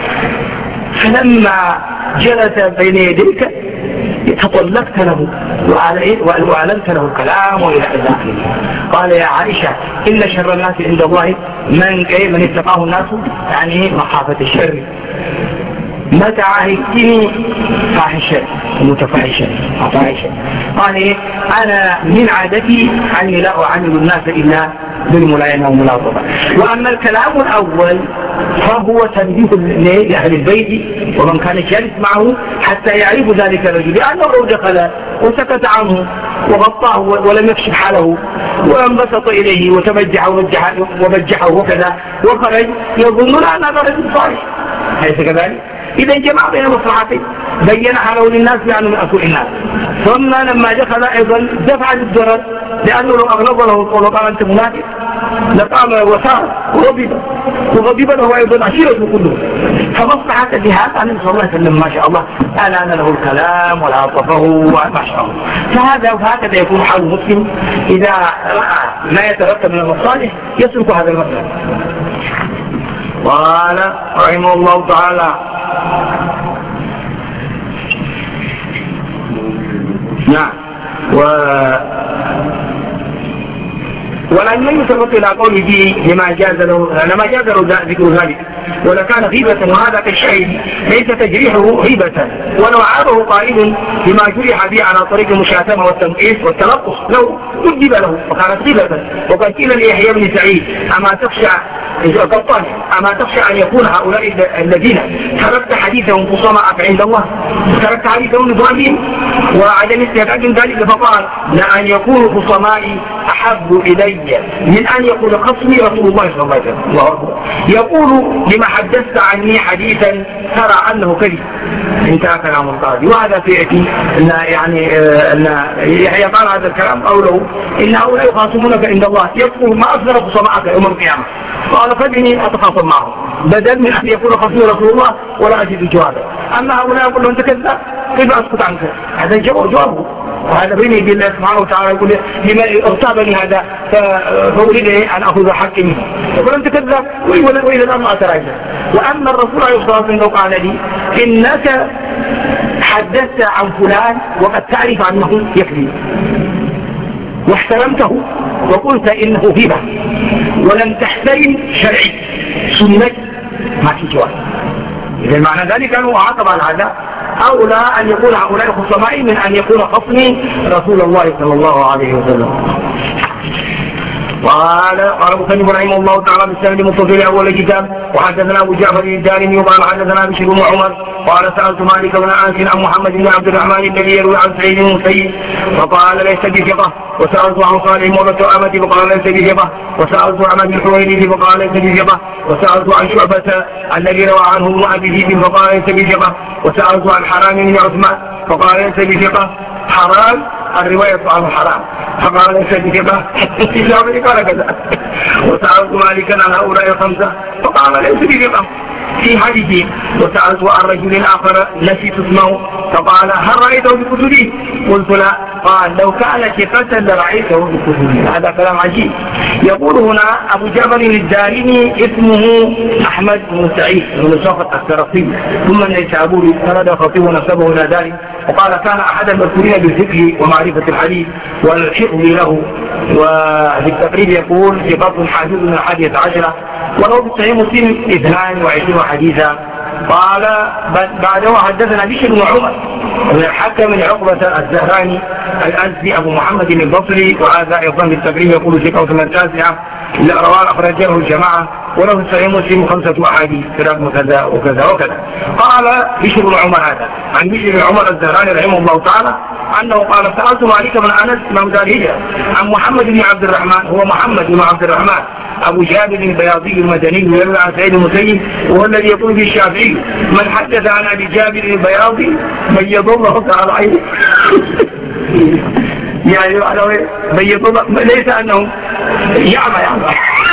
فلما جلس بين يديك تطلقت له وأعلنت له الكلام وإلى آخره. قال يا عائشة إن شر الناس عند الله من من اتقاه الناس، يعني مخافة الشر. متى عاهدتني فاحشة متفاحشة فاحشة. قال إيه أنا من عادتي أني لا أعامل الناس إلا بالملاينة والملاطفة. وأما الكلام الأول فهو تنبيه لأهل البيت ومن كان جالس معه حتى يعرف ذلك الرجل، لأنه لو دخل وسكت عنه وغطاه ولم يكشف حاله وانبسط إليه وتبجح وبجحه وكذا وخرج يظنون أن هذا رجل صالح، أليس كذلك؟ إذا جمع بين مصلحتين، بين حاله للناس بأنه من أسوء الناس، ثم لما دخل أيضا دفع للضرر، لأنه لو أغلظ له القول وقال أنت منافق لقام وسار وغضب وغضب له أيضا عشيرته كله. فمصلحة لهذا النبي صلى الله عليه وسلم ما شاء الله ألان له الكلام ولاطفه ما شاء الله. فهذا وهكذا يكون حال المسلم إذا رأى ما يترتب من المصالح يسلك هذا المسلك. قال رحمه الله تعالى نعم و ولم يسبق إلى قوله لما جاز له لما جاز له ذكر ذلك ولكان غيبة، وهذا كالشيء ليس تجريحه غيبة، ولو عابه قائل بما جرح به على طريق المشاتمة والتنقيص والتلطف لو كذب له وكانت غيبة. وقد قيل ليحيى بن سعيد أما تخشى قطان أما تخشى أن يكون هؤلاء الذين تركت حديثهم خصماءك عند الله، تركت حديثهم لضعفهم وعدم استحقاق ذلك، فقال لأن يكونوا خصمائي أحب إلي من أن يكون خصمي رسول الله صلى الله عليه وسلم. الله أكبر. يقول لما حدثت عني حديثا ترى أنه كذب، انتهى كلام القاضي. وهذا سيأتي أن يعني أن يحيى قال هذا الكلام قوله إن هؤلاء يخاصمونك عند الله يكفر ما أكثر خصمائك يوم القيامة، قال فإني أتخاصم معه بدل من أن يكون خصمي رسول الله ولا أجد جوابا. أما هؤلاء يقول له أنت كذاب كيف أسكت عنك؟ هذا جوابه، وهذا بيني وبين الله سبحانه وتعالى يقول لما اغتابني هذا فأريد أن أخذ حقي منه، يقول أنت كذاب وإلى الآن ما أتراجع. وأما الرسول عليه الصلاة والسلام قال لي إنك حدثت عن فلان وقد تعرف أنه يكذب واحترمته وقلت إنه غيبة ولم تحترم شرعي سنة ما في جواب. إذا معنى ذلك أنه عاقب على هذا أولى أن يكون هؤلاء خصمائي من أن يكون خصمي رسول الله صلى الله عليه وسلم. قال قال مسلم رحمه الله تعالى بالسند متصل أول كتاب وحدثنا أبو جعفر الدارمي وقال حدثنا بشر بن عمر قال سألت مالك بن أنس عن محمد بن عبد الرحمن الذي يروي عن سعيد بن المسيب فقال ليس بثقة وسألت عن صالح مولى التؤامة فقال ليس بثقة، وسألت عن أبي الحويرث فقال ليس بثقة، وسألت عن شعبة الذي روى عنه ابن أبي ذئب فقال ليس بثقة، وسألت عن حرام بن عثمان فقال ليس بثقة. حرام الرواية عنه حرام فقال ليس بثقة قال كذا. وسألت مالكا عن هؤلاء الخمسة فقال ليس بثقة في حديثه. وسألت عن رجل آخر نسيت اسمه فقال هل رأيته بكتبه؟ قلت لا. قال لو كان ثقة لرأيته بكتبه. هذا كلام عجيب. يقول هنا أبو جابر الدارمي اسمه أحمد بن سعيد بن صخر السرقي ثم النيسابوري سند خطيب نسبه إلى ذلك وقال كان أحد المذكورين بالذكر ومعرفة الحديث والحفظ له. وبالتقريب يقول ثقة حافظ من الحادية عشرة وله في صحيح مسلم اثنان وعشرين حديثا. قال بعده حدثنا بشر بن عمر بن الحكم بن عقبة الزهراني الأزدي أبو محمد البصري وهذا أيضا بالتقريب يقول ثقة من التاسعة إلا رواه أخرجه الجماعة وله في صحيح مسلم خمسة أحاديث كلام كذا وكذا وكذا. قال بشر بن عمر هذا عن بشر بن عمر الزهراني رحمه الله تعالى أنه قال سألت مالك بن أنس إمام دار الهجرة عن محمد بن عبد الرحمن هو محمد بن عبد الرحمن أبو جابر البياضي المدني يروي عن سعيد المسيب وهو الذي يقول به الشافعي من حدث عن أبي جابر البياضي بيض الله تعالى عينه. يعني بيض الله ليس أنه يعمى يعمى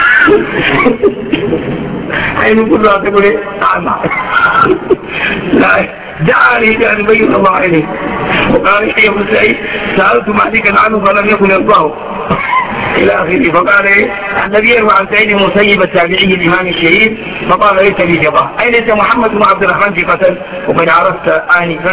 عينه كلها تقول ايه أعمى لا دعا لي بأن يبين الله عليه. وقال يحيى بن سعيد سألت مالكا عنه فلم يكن يرضاه إلى آخره. فقال إيه النبي يروى عن سعيد المسيب التابعي الإمام الشهير فقال ليس بثقة أي ليس محمد بن عبد الرحمن في قتل. وقد عرفت آنفا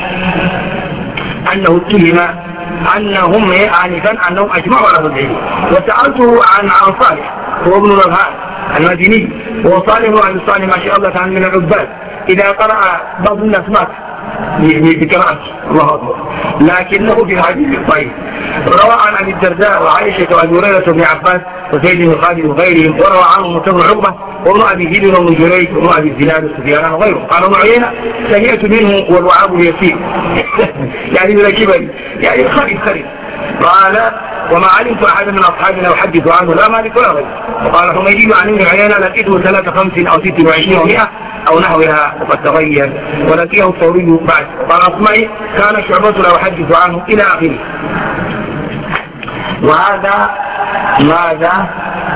أنه اتهم أنهم آنفا أنهم أجمعوا على العلم. وسألته عن عن صالح هو ابن الأبهار المديني وهو صالح وعن صالح ما شاء الله كان من العباد إذا قرأ بعض الناس مات بقراءته الله أكبر لكنه في الحديث الصحيح. روى عن أبي الدرداء وعائشة وأبي هريرة بن عباس وزيد بن خالد وغيرهم وروى عنه موسى بن عقبة وابن أبي ذئب وابن جريج وابن أبي الزناد وسفيان وغيره. قال ابن عيينة سمعت منه والوعاب اليسير يعني من الكبر يعني خريف خريف. قال وما علمت أحد من أصحابنا يحدث عنه لا مالك ولا غيره. وقال حميدي عن ابن عيينة لقيته ثلاثة خمس أو ست وعشرين ومئة أو نحوها وقد تغير ولقيه الثوري بعد. قال أصمعي كان شعبة لا يحدث عنه إلى آخره. وهذا ماذا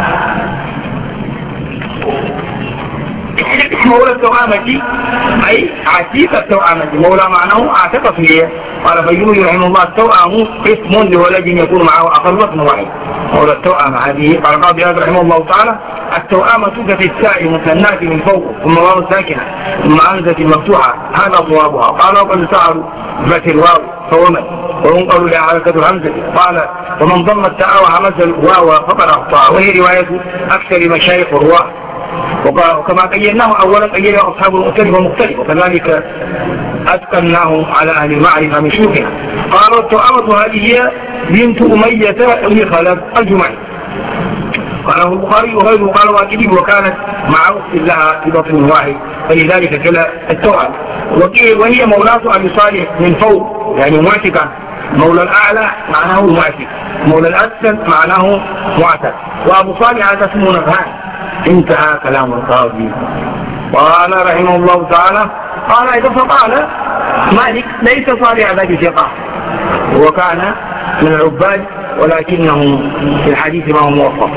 مولى التوامة أي عتيق التوامة مولى معناه اعتق فيه. قال فيقول رحمه الله التوأم اسم لولد يكون معه أقل وزن واحد مولى التوأمة هذه. قال قاضي هذا رحمه الله تعالى التوأمة في الساء مثنات من فوق ثم واو ساكنة ثم همزة مفتوحة هذا صوابها. قال وقد سألوا فتح الواو فومت وينقل لحركة الهمزة. قال ومن ضم التاء وهمز الواو فقد أخطأ وهي رواية أكثر مشايخ الرواة. وكما قيدناه أولا قيده أصحاب المختلف ومختلف وكذلك أتقناه على أهل المعرفة من شيوخنا. قالوا التوأمة هذه هي بنت أمية بن خلف الجمعي. قاله البخاري وغيره قال واكدي وكانت مع أخت لها في بطن واحد فلذلك كلا التوأم. وهي مولاة أبي صالح من فوق يعني معتقا. مولى الأعلى معناه معتق مولى الأسفل معناه معتق. وأبو صالح هذا اسمه نبهان. انتهى كلام القاضي. قال رحمه الله تعالى قال إذا فقال مالك ليس صالح ذا بثقة وكان من العباد ولكنه في الحديث ما هو موفق.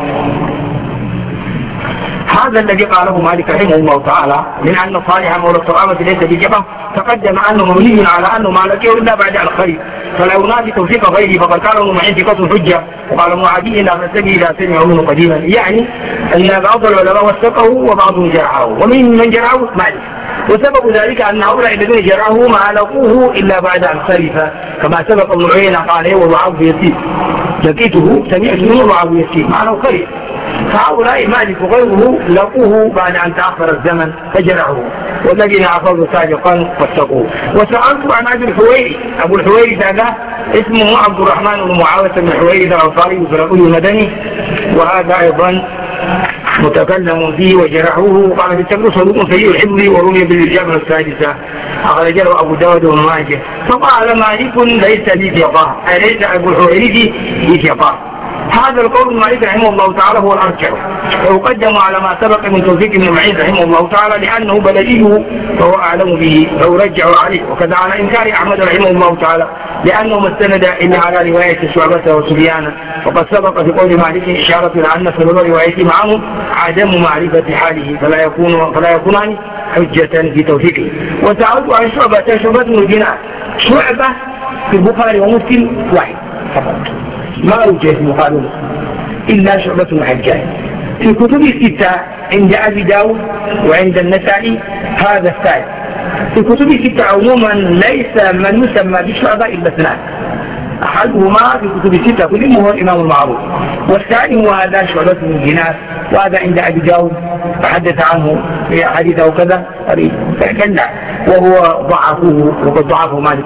هذا الذي قاله مالك رحمه الله تعالى من أن صالح مولى التوأمة ليس بثقة تقدم أنه مبني على أنه ما لقيه إلا بعد الخير فلو نادي توثيق غيره فقد كان ابن معين ثقة حجة. وقال ابن عدي إلا فسبه إذا سمعوا منه قديما يعني أن بعض العلماء وثقه وبعضهم جرحه ومن من جرحه مالك. وسبب ذلك أن هؤلاء الذين جرحه ما لقوه إلا بعد أن خلف كما سبق ابن عيينة قال هو الوعظ يسير لقيته سمعت منه الوعظ يسير معناه خير. فهؤلاء مالك وغيره لقوه بعد أن تأخر الزمن فجرحه والذين عصوا سابقا واتقوه. وسألت عن أبي الحويرث أبو الحويرث هذا اسمه عبد الرحمن بن معاوية بن الحويرث الأنصاري الفرقي المدني وهذا أيضا متكلم فيه وجرحوه، وقال في التقريب صدوق سيء الحفظ ورمي بالإجابة السادسة أخرجه أبو داود وابن ماجه. فقال مالك ليس لي ثقة، أي ليس أبو الحويرث لي ثقة. هذا القول مالك رحمه الله تعالى هو الأرجح، ويقدم على ما سبق من توثيق ابن معين رحمه الله تعالى لأنه بلديه فهو أعلم به فيرجع عليه، وكذا على إنكار أحمد رحمه الله تعالى لأنه ما استند إلا على رواية شعبة وسفيان، وقد سبق في قول مالك إشارة إلى أن سبب روايته معه عدم معرفة حاله فلا يكون فلا يكونان حجة في توثيقه. وسألت عن شعبة شعبة بن دينار، شعبة في البخاري ومسلم واحد فقط، ما أوجد في البخاري ومسلم إلا شعبة بن الحجاج. في كتب الستة عند أبي داود وعند النسائي هذا الثالث. في كتب الستة عموما ليس من يسمى بشعبة إلا اثنان، أحدهما في كتب الستة كلهم هو الإمام المعروف، والثاني هو هذا شعبة بن دينار، وهذا عند أبي داود تحدث عنه في حديثه وكذا فكلا وهو ضعفوه وقد ضعفه مالك.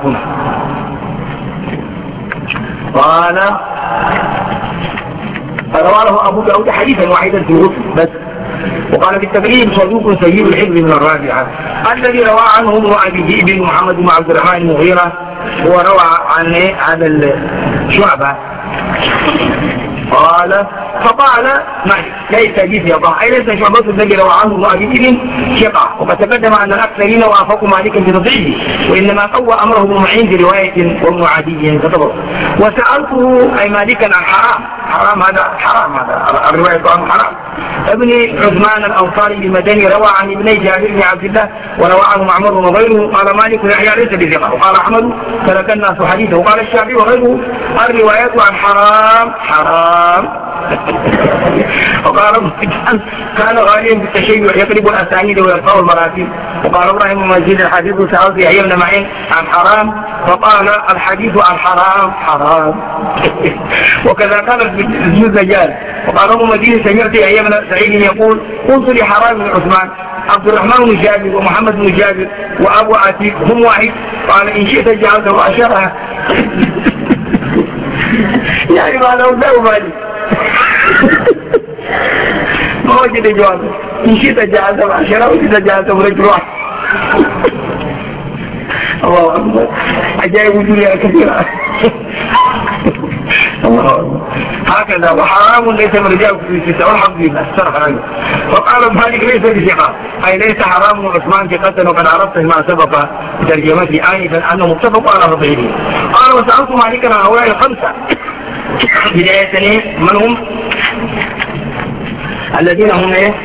قال رواه أبو داود حديثا واحدا في الغسل بس. وقال في التقريب صدوق سيء الحفظ من الرابعة. الذي روى عنه ابن أبي ذئب محمد بن عبد الرحمن المغيرة، هو روى عن هذا الشعبة. قال فقال مالك ليس لي ثقة، أي ليس شعبة الذي روى عنه ابن أبي ذئب ثقة، وقد تقدم أن الأكثرين وافقوا مالكا بتضعيفه، وإنما قوى أمره ابن معين برواية وابن عدي كتبه. وسألته أي مالكا عن حرام، حرام هذا حرام هذا الرواية عن حرام ابن عثمان الأنصاري المدني، روى عن ابني جابر بن عبد الله وروى عنه معمر وغيره. قال مالك يحيى ليس بثقة، وقال أحمد ترك الناس حديثه، وقال الشافعي وغيره الروايات عن حرام حرام. وقال كان غاليا بالتشيع يقلب الأسانيد ويلقاه المراتب. وقال ابراهيم بن مزيد الحديث سألت يحيى بن معين عن حرام فقال الحديث عن حرام حرام. وكذا قال ابن الزجاج. وقال ابن مزيد سمعت يحيى بن سعيد يقول قلت لحرام بن عثمان عبد الرحمن بن جابر ومحمد بن جابر وابو عتيق هم واحد؟ قال ان شئت جعلته عشرة. يعني ما له لا مالي. ما وجد جوابه، إن شئت جعلته عشرة وإن شئت جعلته رجل واحد. الله أكبر، عجائب الدنيا كثيرة. الله أكبر. هكذا وحرام ليس من رجال في الستة والحمد لله استرح عنه. وقال مالك ليس بثقة، أي ليس حرام عثمان ثقة، وقد عرفت ما سبق بترجمته آنفا أنه متفق على رضيه. قال وسألت مالكا عن هؤلاء الخمسة بداية من هم؟ الذين هم ايه؟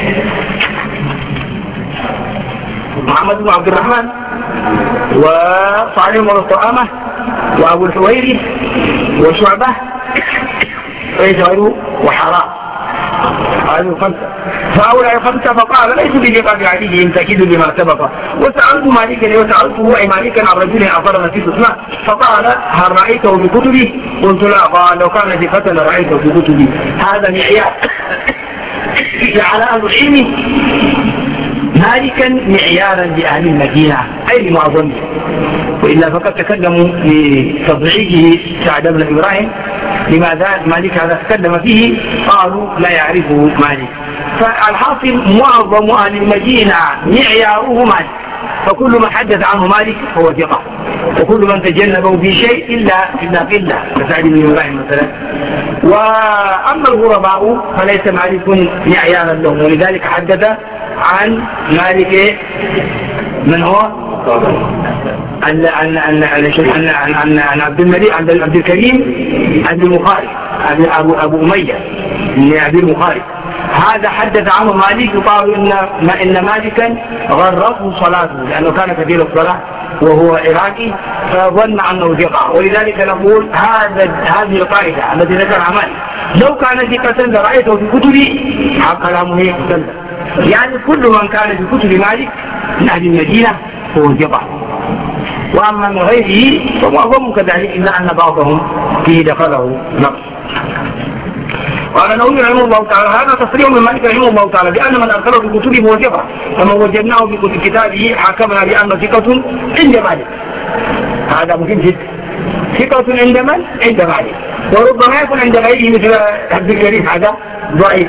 محمد بن عبد الرحمن وصالح بن الطعامة وابو الحويرث وشعبة ويزعلوا وحرام، هذه الخمسة. فهؤلاء الخمسة فقال ليسوا بثقة عليهم تأكيد لما سبق. وسألت مالكا وسألته أي مالكا عن رجل أخبر نفسه اسمه فقال هل رأيته بكتبي؟ قلت لا. قال لو كان ثقة لرأيته بكتبي. هذا معيار جعل أهل العلم مالكا معيارا لأهل المدينة أي لمعظمه، وإلا فقد تكلموا بتضعيفه سعد بن إبراهيم. لماذا مالك هذا تكلم فيه؟ قالوا لا يعرفه مالك. فالحاصل معظم أهل المدينة معياره مالك، فكل من حدث عنه مالك هو ثقة، وكل من تجنبه في شيء إلا إلا قلة كسعد بن إبراهيم مثلا. وأما الغرباء فليس مالك معيارا لهم، ولذلك حدث عن مالك من هو؟ عن عن عن عن عن عن عبد الملك عن عبد الكريم عبد المخارج أبو أبو أمية من عبد المخارج. هذا حدث عنه مالك يقال إن ما إن مالكا غرته صلاته لأنه كان كثير الصلاة وهو عراقي فظن أنه ثقة، ولذلك نقول هذا هذه القاعدة التي ذكرها مالك لو كان ثقة لرأيته في كتبه كلامه يقتل. يعني كل من كان في كتب مالك من أهل المدينة هو ثقة، وأما من غيره فمعظمهم كذلك إلا أن بعضهم فيه دخله نقص. قال النووي رحمه الله تعالى هذا تصريح من مالك رحمه الله تعالى بأن من أرسله في كتبه هو ثقة، فما وجدناه في كتب كتابه حكمنا بأنه ثقة عند مالك. هذا مهم جدا، ثقة عند من؟ عند مالك، وربما يكون عند غيره مثل عبد الكريم هذا ضعيفا.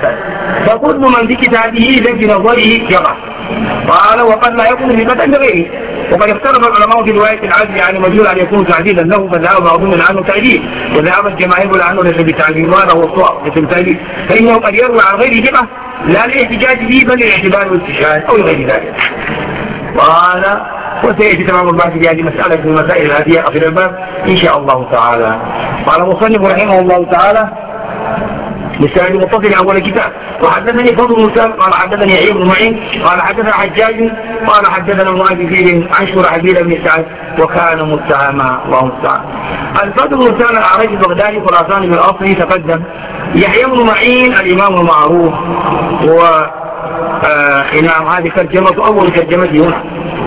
فكل من بكتابه ذنب نظره يقع. قال وقد لا يكون في بدء غيره. وقد اختلف العلماء في روايه العدل يعني مجهول ان يكون تعديلا له، فذهب بعضهم الى انه تعديل، وذهب الجماهير الى انه ليس بتعديل، وهذا هو الصواب ليس بتعديل، فانه قد يروي عن غير ثقه لا للاحتجاج به بل للاعتبار والاستشهاد او لغير ذلك. قال وسيأتي تمام البحث في هذه المسألة في المسائل الآتية آخر الباب إن شاء الله تعالى. قال المصنف رحمه الله تعالى بالسند المتصل أول كتاب وحدثني فضل بن سالم قال حدثني يحيى بن معين قال حدثنا حجاج قال حدثنا ابن أبي ذئب عن شرحبيل بن سعد وكان متهما الله المستعان. الفضل بن سالم الأعرج البغدادي خراساني من أصله تقدم. يحيى بن معين الإمام المعروف هو آه إمام هذه ترجمته أول ترجمته هنا،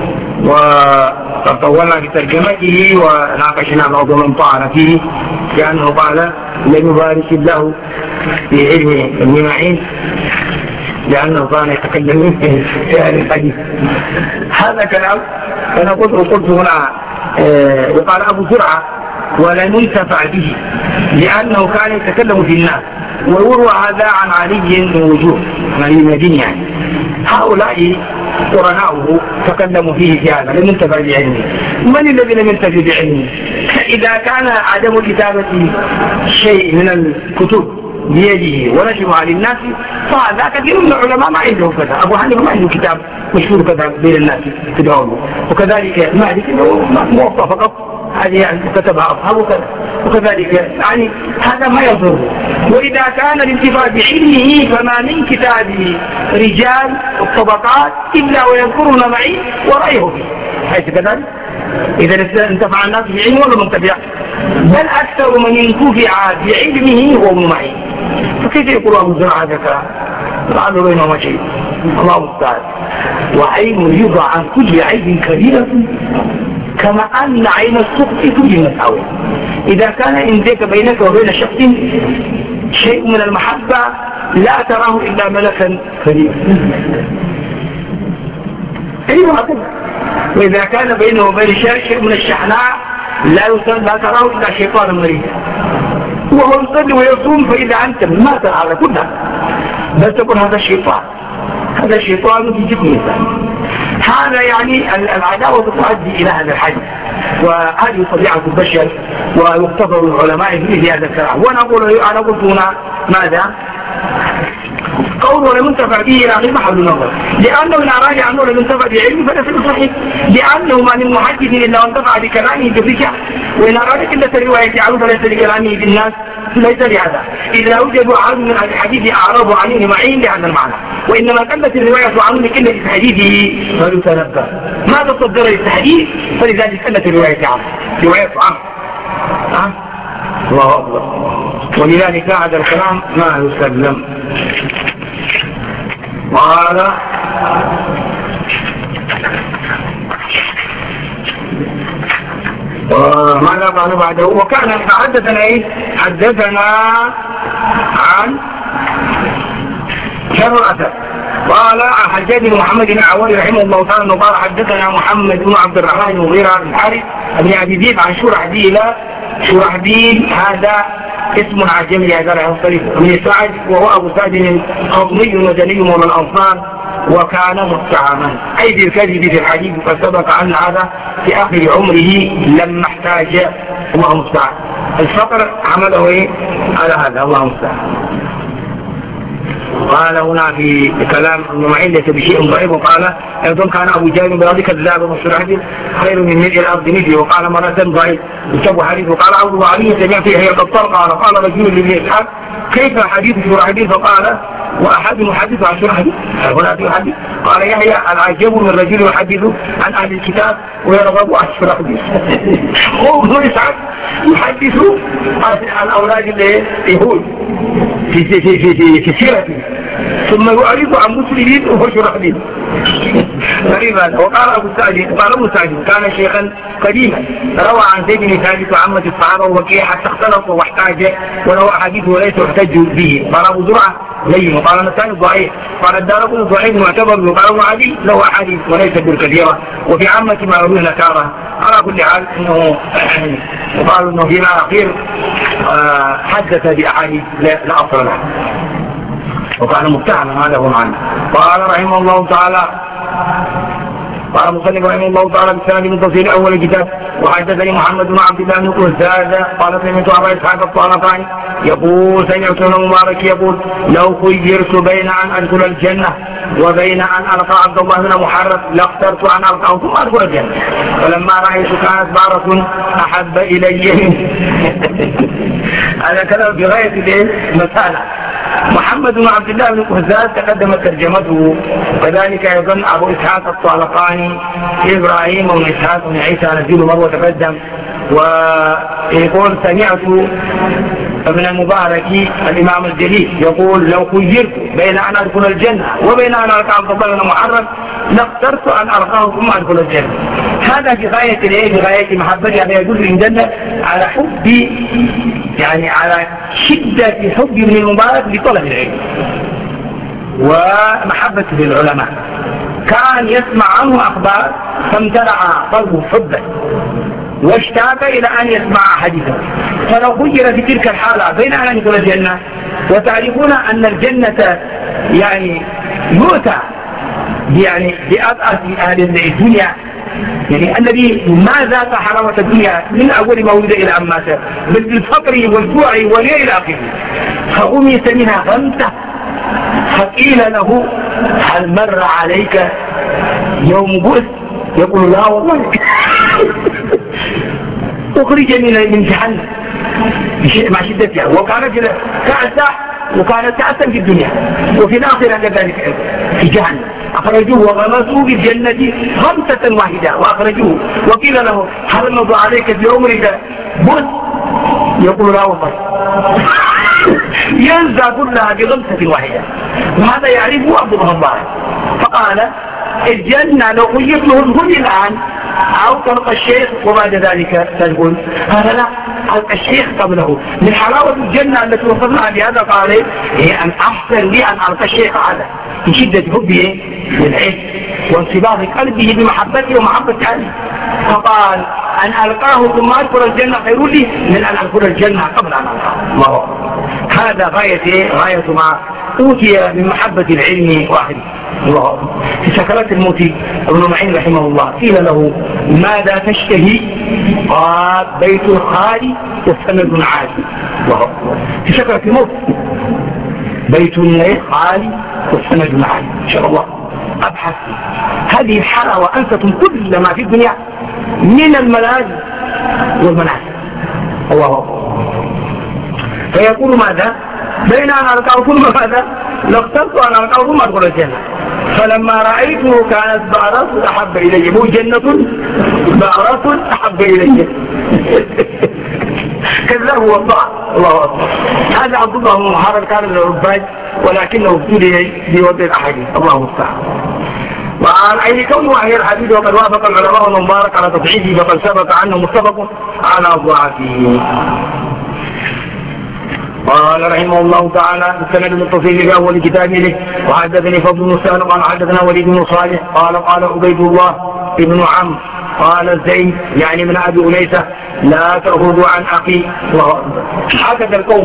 وقد طولنا في ترجمته وناقشنا بعض من طعن فيه لأنه قال لم يبارك الله في علم ابن معين لأنه كان يتكلم في أهل الحديث. هذا كلام أنا قلت قلت هنا آه وقال أبو زرعة ولم ينتفع به لأنه كان يتكلم في الناس، ويروى هذا عن علي من وجوه علي المديني يعني هؤلاء قرناؤه تكلموا فيه في هذا لم ينتفع بعلمه. من الذي لم ينتفع بعلمه؟ إذا كان عدم كتابة شيء من الكتب بيده ونشرها للناس فهذا كثير من العلماء ما عندهم كذا. أبو حنيفة ما عنده كتاب مشهور كذا بين الناس تدعونه، وكذلك مالك موظف فقط هذه يعني كتبها أصحابه كذا، وكذلك يعني هذا ما يضره. وإذا كان الانتفاع بعلمه فما من كتاب رجال الطبقات إلا ويذكرون معي ورأيه فيه حيث كذلك. إذا انتفع الناس بعلمه ولا منتفع؟ بل أكثر من ينتفع بعلمه هو ابن معين. فكيف يقول أبو زرعة هذا الكلام؟ لعله بينهما شيء الله المستعان. وعين يضع عن كل عيب كبيرة كما أن عين السقط كل مساوي. إذا كان عندك بينك وبين شخص شيء من المحبة لا تراه إلا ملكا كريما أيوة هكذا. وإذا كان بينه وبين شيء من الشحناء لا لا تراه إلا شيطان مريض، وهو يصلي ويصوم فإذا أنت ما ترى هذا كله بل تقول هذا الشيطان هذا الشيطان في جسم الإنسان. هذا يعني العداوة تؤدي إلى هذا الحد، وهذه طبيعة البشر ويقتضى العلماء في هذا الكلام. وأنا أقول أنا قلت هنا ماذا؟ قول ولم ينتفع به إلى آخر محل نظر، لأنه إن أراد أنه لم ينتفع بعلمه فليس بصحيح، لأنه ما من محدث إلا وانتفع بكلامه بالرجع، وإن أراد قلة الرواية عنه فليس بكلامه بالناس ليس لهذا. إذا وجد أحد من الحديث أعرض عنه معين لهذا المعنى، وإنما قلت الرواية عنه لقلة حديثه فليتنبه ما تصدر للتحديث، فلذلك قلت الرواية عنه رواية عنه أه؟ الله أكبر. ولذلك هذا الكلام ما يسلم. قال وماذا قال بعده؟ وكان حدثنا ايه؟ حدثنا عن شر الأثر. قال حجاج بن محمد بن عوان رحمه الله تعالى انه قال حدثنا محمد بن عبد الرحمن بن مغيرة بن الحارث بن ابي ذئب عن شرحبيل. شرحبيل هذا اسم عجمي هذا العنصري من سعد، وهو ابو سعد قومي مدني من الانصار، وكان متهما اي بالكذب في الحديث، فسبق ان هذا في اخر عمره لما احتاج الله المستعان. الفقر عمله ايه على هذا الله المستعان. قال هنا في كلام ابن معين ليس بشيء ضعيف، وقال ايضا كان ابو جابر بن ابي كذاب وشرحبيل خير من ملء الارض مثلي، وقال مرة ضعيف يكتب حديث. وقال عبد علي سمعت هي قد قال قال رجل لابن اسحاق كيف حديث شرحبيل؟ فقال واحد يحدث عن شرحبيل هنا في حديث. قال يحيى العجب من رجل يحدث عن اهل الكتاب ويرغب عن شرحبيل. هو ابن اسحاق يحدث عن اولاد اليهود في في في في, في سيرته، ثم يعرض عن مسلمين وهو شرحبيل غريبا. وقال ابو سعد قال ابو سعد كان شيخا قديما روى عن زيد بن ثابت وعامة الصحابه ووكيع حتى اختلطوا واحتاج وله احاديث وليس يحتج به. قال ابو زرعه لين، وقال الثاني ضعيف، قال الدارقطني ضعيف معتبر، وقال ابو علي له احاديث وليس بالكثيره، وفي عامة ما يرويه نكاره. على كل حال انه وقالوا انه فيما اخير حدث باحاديث لا اصل لها. وكان متهما هذا هو معنى. قال رحمه الله تعالى قال مصنف رحمه الله تعالى بالسند من تفسير اول الكتاب وحدثني محمد بن عبد الله بن قتادة قال سمعت ابا اسحاق الطالقاني يقول سمعت ابن مبارك يقول لو خيرت بين ان ادخل الجنه وبين ان القى عبد الله بن محرم لاخترت ان القاه ثم ادخل الجنه فلما رايت كانت بارة احب الي هذا كلام بغايه المساله. محمد بن عبد الله بن قتادة تقدمت ترجمته وكذلك ايضا ابو اسحاق الطالقاني ابراهيم بن اسحاق بن عيسى نزيل مروه تقدم. ويقول سمعت ابن المبارك الامام الجليل يقول لو خيرت بين ان ادخل الجنه وبين ان القى عبد الله بن محرم لاخترت ان القاه ثم ادخل الجنه. هذا في غايه الايه؟ في غايه محبتي. هذا يدل عندنا على حب يعني على شده حب ابن المبارك لطلب العلم ومحبته للعلماء. كان يسمع عنه اخبار فامتلأ قلبه حبا واشتاق الى ان يسمع حديثه. فلو خير في تلك الحاله بين ان يدخل الجنه وتعرفون ان الجنه يعني يؤتى يعني بأضعف اهل الدنيا، يعني الذي ما ذاق حلاوه الدنيا من اول ما ولد الى ان مات بالفقر والجوع والى اخره، فغمس منها غمسه فقيل له هل مر عليك يوم بؤس؟ يقول لا والله أخرج من من جهنم مع شدتها وكانت كأسة وكانت كأسا في الدنيا وفي الآخرة كذلك في جهنم. أخرجوه وغمسوه في الجنة غمسة واحدة وأخرجوه وقيل له هل مضى عليك في عمرك بؤس؟ يقول لا والله ينزع كلها بغمسة واحدة. وهذا يعرفه عبد الله مبارك فقال الجنة لو خيرت له الهدى الآن أو تلقى الشيخ وبعد ذلك تقول هذا لا ألقى الشيخ قبله من حلاوة الجنة التي وصلنا بهذا. قال هي أن أحسن لي أن ألقى الشيخ هذا من شدة حبه للعلم وانصباغ قلبه بمحبته ومحبة علمه. فقال أن ألقاه ثم أدخل الجنة خير لي من أن أدخل الجنة قبل أن ألقاه. الله هذا غاية غاية ما أوتي من محبة العلم وأهله. الله في سكرات الموت ابن معين رحمه الله قيل له ماذا تشتهي؟ قال بيت الخالي وسند عالي. الله في سكرة الموت بيت خالي وسند عالي. إن شاء الله أبحث هذه الحالة وأنستم كل ما في الدنيا من الملاذ والمنازل. الله أكبر. فيقول ماذا؟ بين أن ألقاه ثم ماذا؟ لاخترت أن ألقاه ثم أدخل الجنة فلما رأيته كانت بارة أحب إلي. مو جنة بارة أحب إلي كذاب والله. الله أكبر. هذا عبد الله بن محرم كان من العباد ولكنه ابتلي بوضع الأحاديث. الله المستعان. وعن أي كونه أهل الحديث وقد وافق العلماء المبارك على تضعيفه فقد ثبت عنه متفق على ضعفه. قال رحمه الله تعالى بالسند المتصل في اول كتابه له وحدثني فضل بن سالم قال حدثنا وليد بن صالح قال قال عبيد الله ابن عم قال زيد يعني من ابي انيسه لا تأخذوا عن اخي. هكذا القوم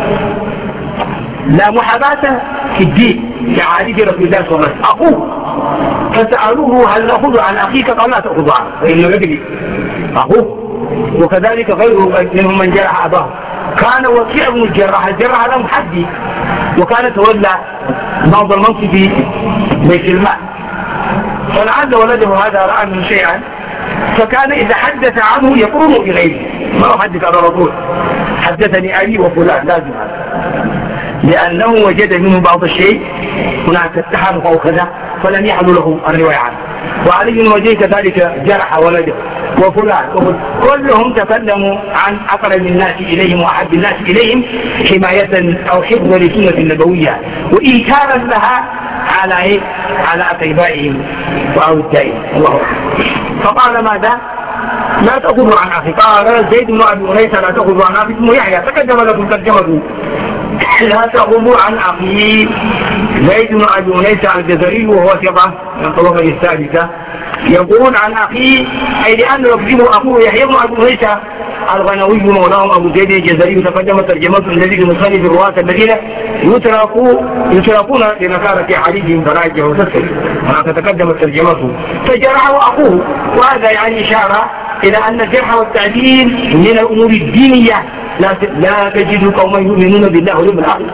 لا محاباه في الدين كعادة رسول الله صلى الله عليه وسلم. اخوه فسالوه هل ناخذ عن اخيك؟ قال لا تأخذوا عنه فانه يدري اخوه. وكذلك غيره منهم من جرح اباه. كان وكيع بن الجراح الجراح هذا محدي وكان تولى بعض المنصب في بيت المال فلعل ولده هذا رأى منه شيئا فكان إذا حدث عنه يقوم إليه ما أحدث على رسول حدثني أبي وفلان لازم هذا لأنه وجد منه بعض الشيء هناك التحرف أو كذا فلم يحل له الرواية عنه. وعلي بن وجيه كذلك جرح ولده وفلان كلهم تكلموا عن أقرب الناس إليهم وأحب الناس إليهم حماية أو حفظا لسنة النبوية وإيثارا لها على إيه؟ على أطيبائهم وأودائهم. الله فقال ماذا؟ لا تأخذوا عن أخي. قال زيد بن أبي أنيسة لا تأخذوا عن أخي اسمه يحيى تقدم لكم ترجمته لا تأخذوا عن أخي. زيد بن أبي أنيسة الجزري وهو ثقة من الطبقة الثالثة يقول عن أخيه أي لأنه يكذب أخوه يحيى بن أبي أنيسة الغنوي مولاهم أبو زيد الجزري تقدم ترجمته الذي في مصنف الرواة الذين يتركوا يتركون لنكارة حديثهم فلا يجعوا تسكت هناك تقدمت ترجمته فجرحه أخوه، وهذا يعني إشارة إلى أن الجرح والتعديل من الأمور الدينية لا لا تجد قوما يؤمنون بالله واليوم الآخر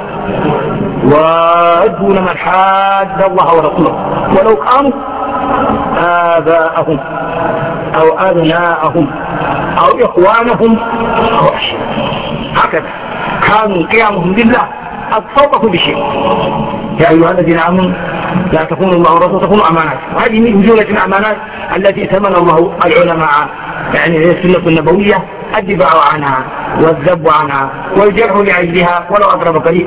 ويدون من حاد الله ورسوله ولو كانوا آباءهم أو أبناءهم أو إخوانهم أو أشياء، هكذا كانوا قيامهم بالله فوق كل شيء. يا أيها الذين آمنوا لا تخونوا الله ورسوله تخونوا أمانات، وهذه من جملة الأمانات التي ثمن الله العلماء يعني السنة النبوية الدفاع عنها والذب عنها والجرح لأجلها ولو أقرب قريب.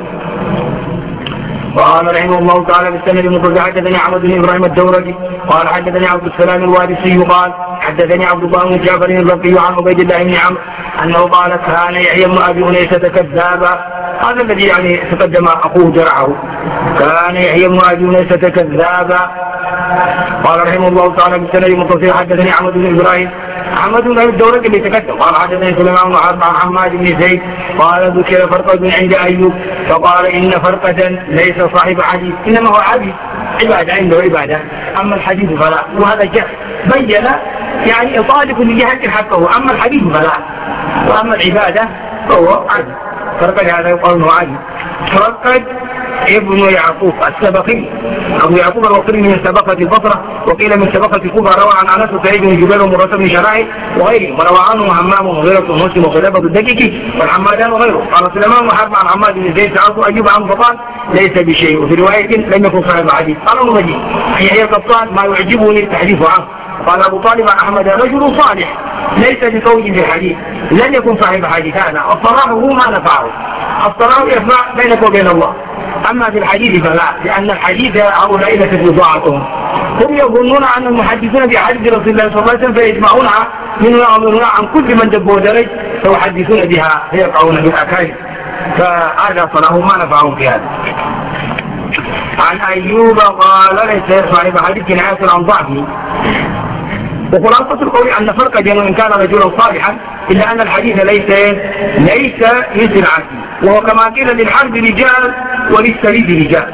قال رحمه الله تعالى بالسند المتصل حدثني عبد بن ابراهيم الدورقي قال حدثني عبد السلام الوارثي قال حدثني عبد الله بن جعفر الرقي عن عبيد الله بن عمرو انه قال كان يحيى بن ابي انيسه كذابا، هذا الذي يعني تقدم اخوه جرعه، كان يحيى بن ابي انيسه كذابا. قال رحمه الله تعالى بالسند المتصل حدثني عبد بن ابراهيم محمد بن الدورقي اللي تقدم قال حدثني سليمان بن حرب عن حماد بن زيد قال ذكر فرقة عند ايوب فقال ان فرقة ليس صاحب حديث انما هو عبيد عباده عنده عباده، اما الحديث فلا، وهذا جهل بين يعني طالب لجهة حقه، اما الحديث فلا، واما العباده فهو عبيد. فرقة هذا يقال انه عبيد. فرقة ابن يعقوب السبقي ابو يعقوب الوصري من سبقة البصرة وقيل من سبقة الكوفة، روى عن انس وسعيد بن جبير ومرة بن شرائع وغيره، وروى عنه همام وغيرة ومسلم وخلافة الدقيقي والحمادان وغيره. قال سليمان بن حرب عن حماد بن زيد سألت ايوب عنه فقال ليس بشيء، وفي رواية لم يكن صاحب حديث. قال ابن مجيد يحيى القطان ما يعجبني التحديث عنه. قال ابو طالب عن احمد رجل صالح ليس بقوي في الحديث لم يكن صاحب حديث، هذا الصلاح هو ما نفعه، الصلاح يسمع بينك وبين الله، اما في الحديث فلا، لان الحديث هؤلاء التي بضاعتهم هم يظنون ان المحدثون بحديث رسول الله صلى الله عليه وسلم فيجمعونها منه يعملون عن كل من دب ودرج فيحدثون بها فيقعون بالاكاذيب، فهذا صلاح ما نفعهم في هذا. عن ايوب قال ليس صاحب حديث كناية عن ضعفه. وخلاصة القول أن فرق بين إن كان رجلا صالحا إلا أن الحديث ليس ليس مثل عبده، وهو كما قيل للحرب رجال وللسريد رجال.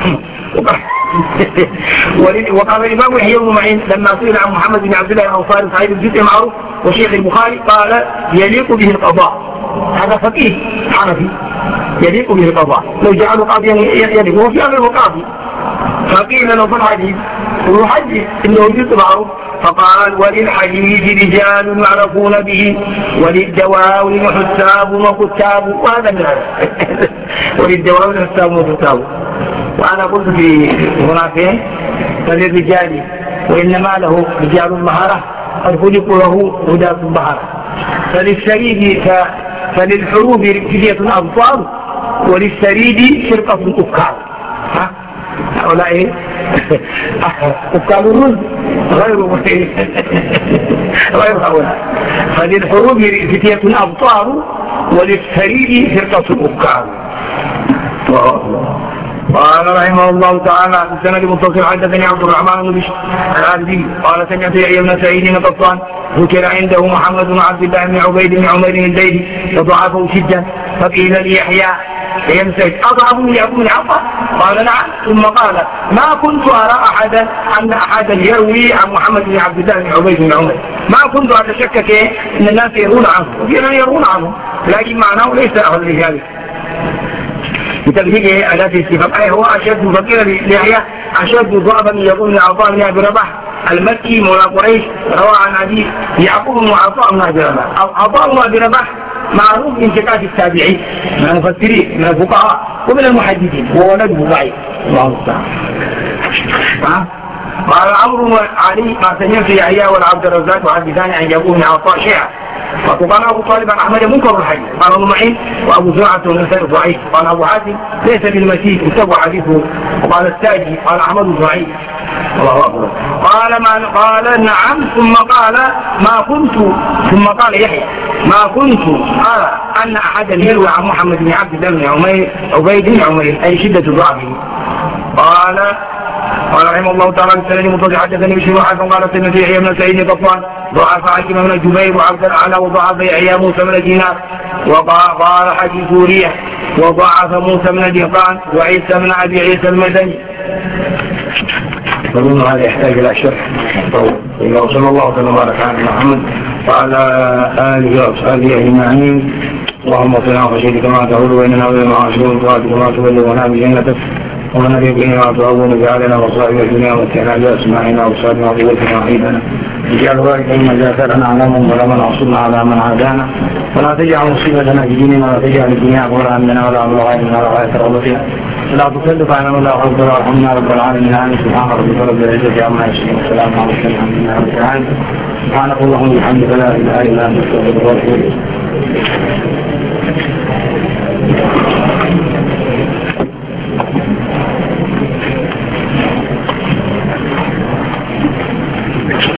وقال الإمام يحيى بن معين لما سئل عن محمد بن عبد الله الأنصاري صاحب الجزء المعروف وشيخ البخاري قال يليق به القضاء، هذا فقيه حنفي يليق به القضاء، لو جعلوا قاضيا يليق، وهو في أمر القاضي فقيل له في الحديث ويحدث إنه جزء معروف، فقال وللحديث رجال يعرفون به وللدواوين حساب وكتاب، وهذا من هذا وللدواوين حساب وكتاب. وأنا قلت في هناك فللرجال وإنما له رجال المهارة قد خلقوا له هداة المهارة، فللسريد فللحروب فدية أبطال وللسريد فرقة أفكار. هؤلاء أفكار الرز غير غير هؤلاء، فللحروب فتية أبطال وللسريد فرقة أفكار. قال رحمه الله تعالى السند المتصل حدثني عبد الرحمن بن بشر العبدي قال سمعت يحيى بن سعيد القطان ذكر عنده محمد بن عبد الله بن عبيد بن عمير الليلي فضعفه جدا، فقيل ليحيى يمسك أضعف من يعقوب بن عطاء؟ قال نعم، ثم قال ما كنت أرى أحدا أن أحدا يروي عن محمد بن عبد الله بن عبيد بن عمير، ما كنت أتشكك أن الناس يرون عنه، وفينا يرون عنه لكن معناه ليس أهل لذلك. بتبديل أداة الاستفهام أي هو أشد فقيرا ليحيى أشد ضعفا من يقول من عطاء بن أبي رباح المكي مولى قريش روى عن أبي يعقوب بن عطاء بن أبي رباح. عطاء بن أبي رباح معروف من ثقات التابعين من المفسرين من الفقهاء ومن المحدثين وهو ولده ضعيف الله المستعان. قال عمرو علي ما سمعت يحيى والعبد الرزاق وحدثان عن يعقوب بن عطاء شيعا. وقال أبو طالب عن أحمد منكر الحديث. قال ابن معين وأبو زرعة ومنسل ضعيف. قال أبو حاتم ليس بالمسيح وسوى حديثه. وقال التاجي قال أحمد ضعيف. الله أكبر. قال ما قال نعم ثم قال ما كنت ثم قال يحيى ما كنت أرى أن أحدا يروي عن محمد بن عبد الله بن عمير عبيد بن عمير أي شدة ضعفه. قال قال رحمه الله تعالى بالسند المتصل حدثني بشير وحسن قال الترمذي يحيى بن سعيد القطان ضعف حاكم بن جبير وعبد الاعلى وضعف يحيى موسى بن دينار وقال حديث ريح وضعف موسى بن دهقان وعيسى بن ابي عيسى المدني. أظن هذا يحتاج إلى شرح طول. وصلى الله وبارك على محمد وعلى آله وأصحابه أجمعين. اللهم صل على خشيتك كما تقول بيننا وبين معاصيك وطاعتك كما تبلغنا بجنتك ومن نبينا وتعوذ بجعلنا وصائب الدنيا ومتعنا بأسماعنا وأبصارنا وقوتنا وحيدنا اجعل ذلك مما جاثرنا على من ظلمنا وانصرنا على من عادانا ولا تجعل مصيبتنا في ديننا ولا تجعل الدنيا أكبر همنا ولا مبلغ علمنا ولا غاية رغبتنا ولا تكلف عنا ولا حول ولا قوة رب العالمين. آمين. سبحان ربك رب العزة عما يصفون والسلام على المرسلين. سبحانك اللهم وبحمدك لا إله إلا أنت أستغفرك وأتوب إليك.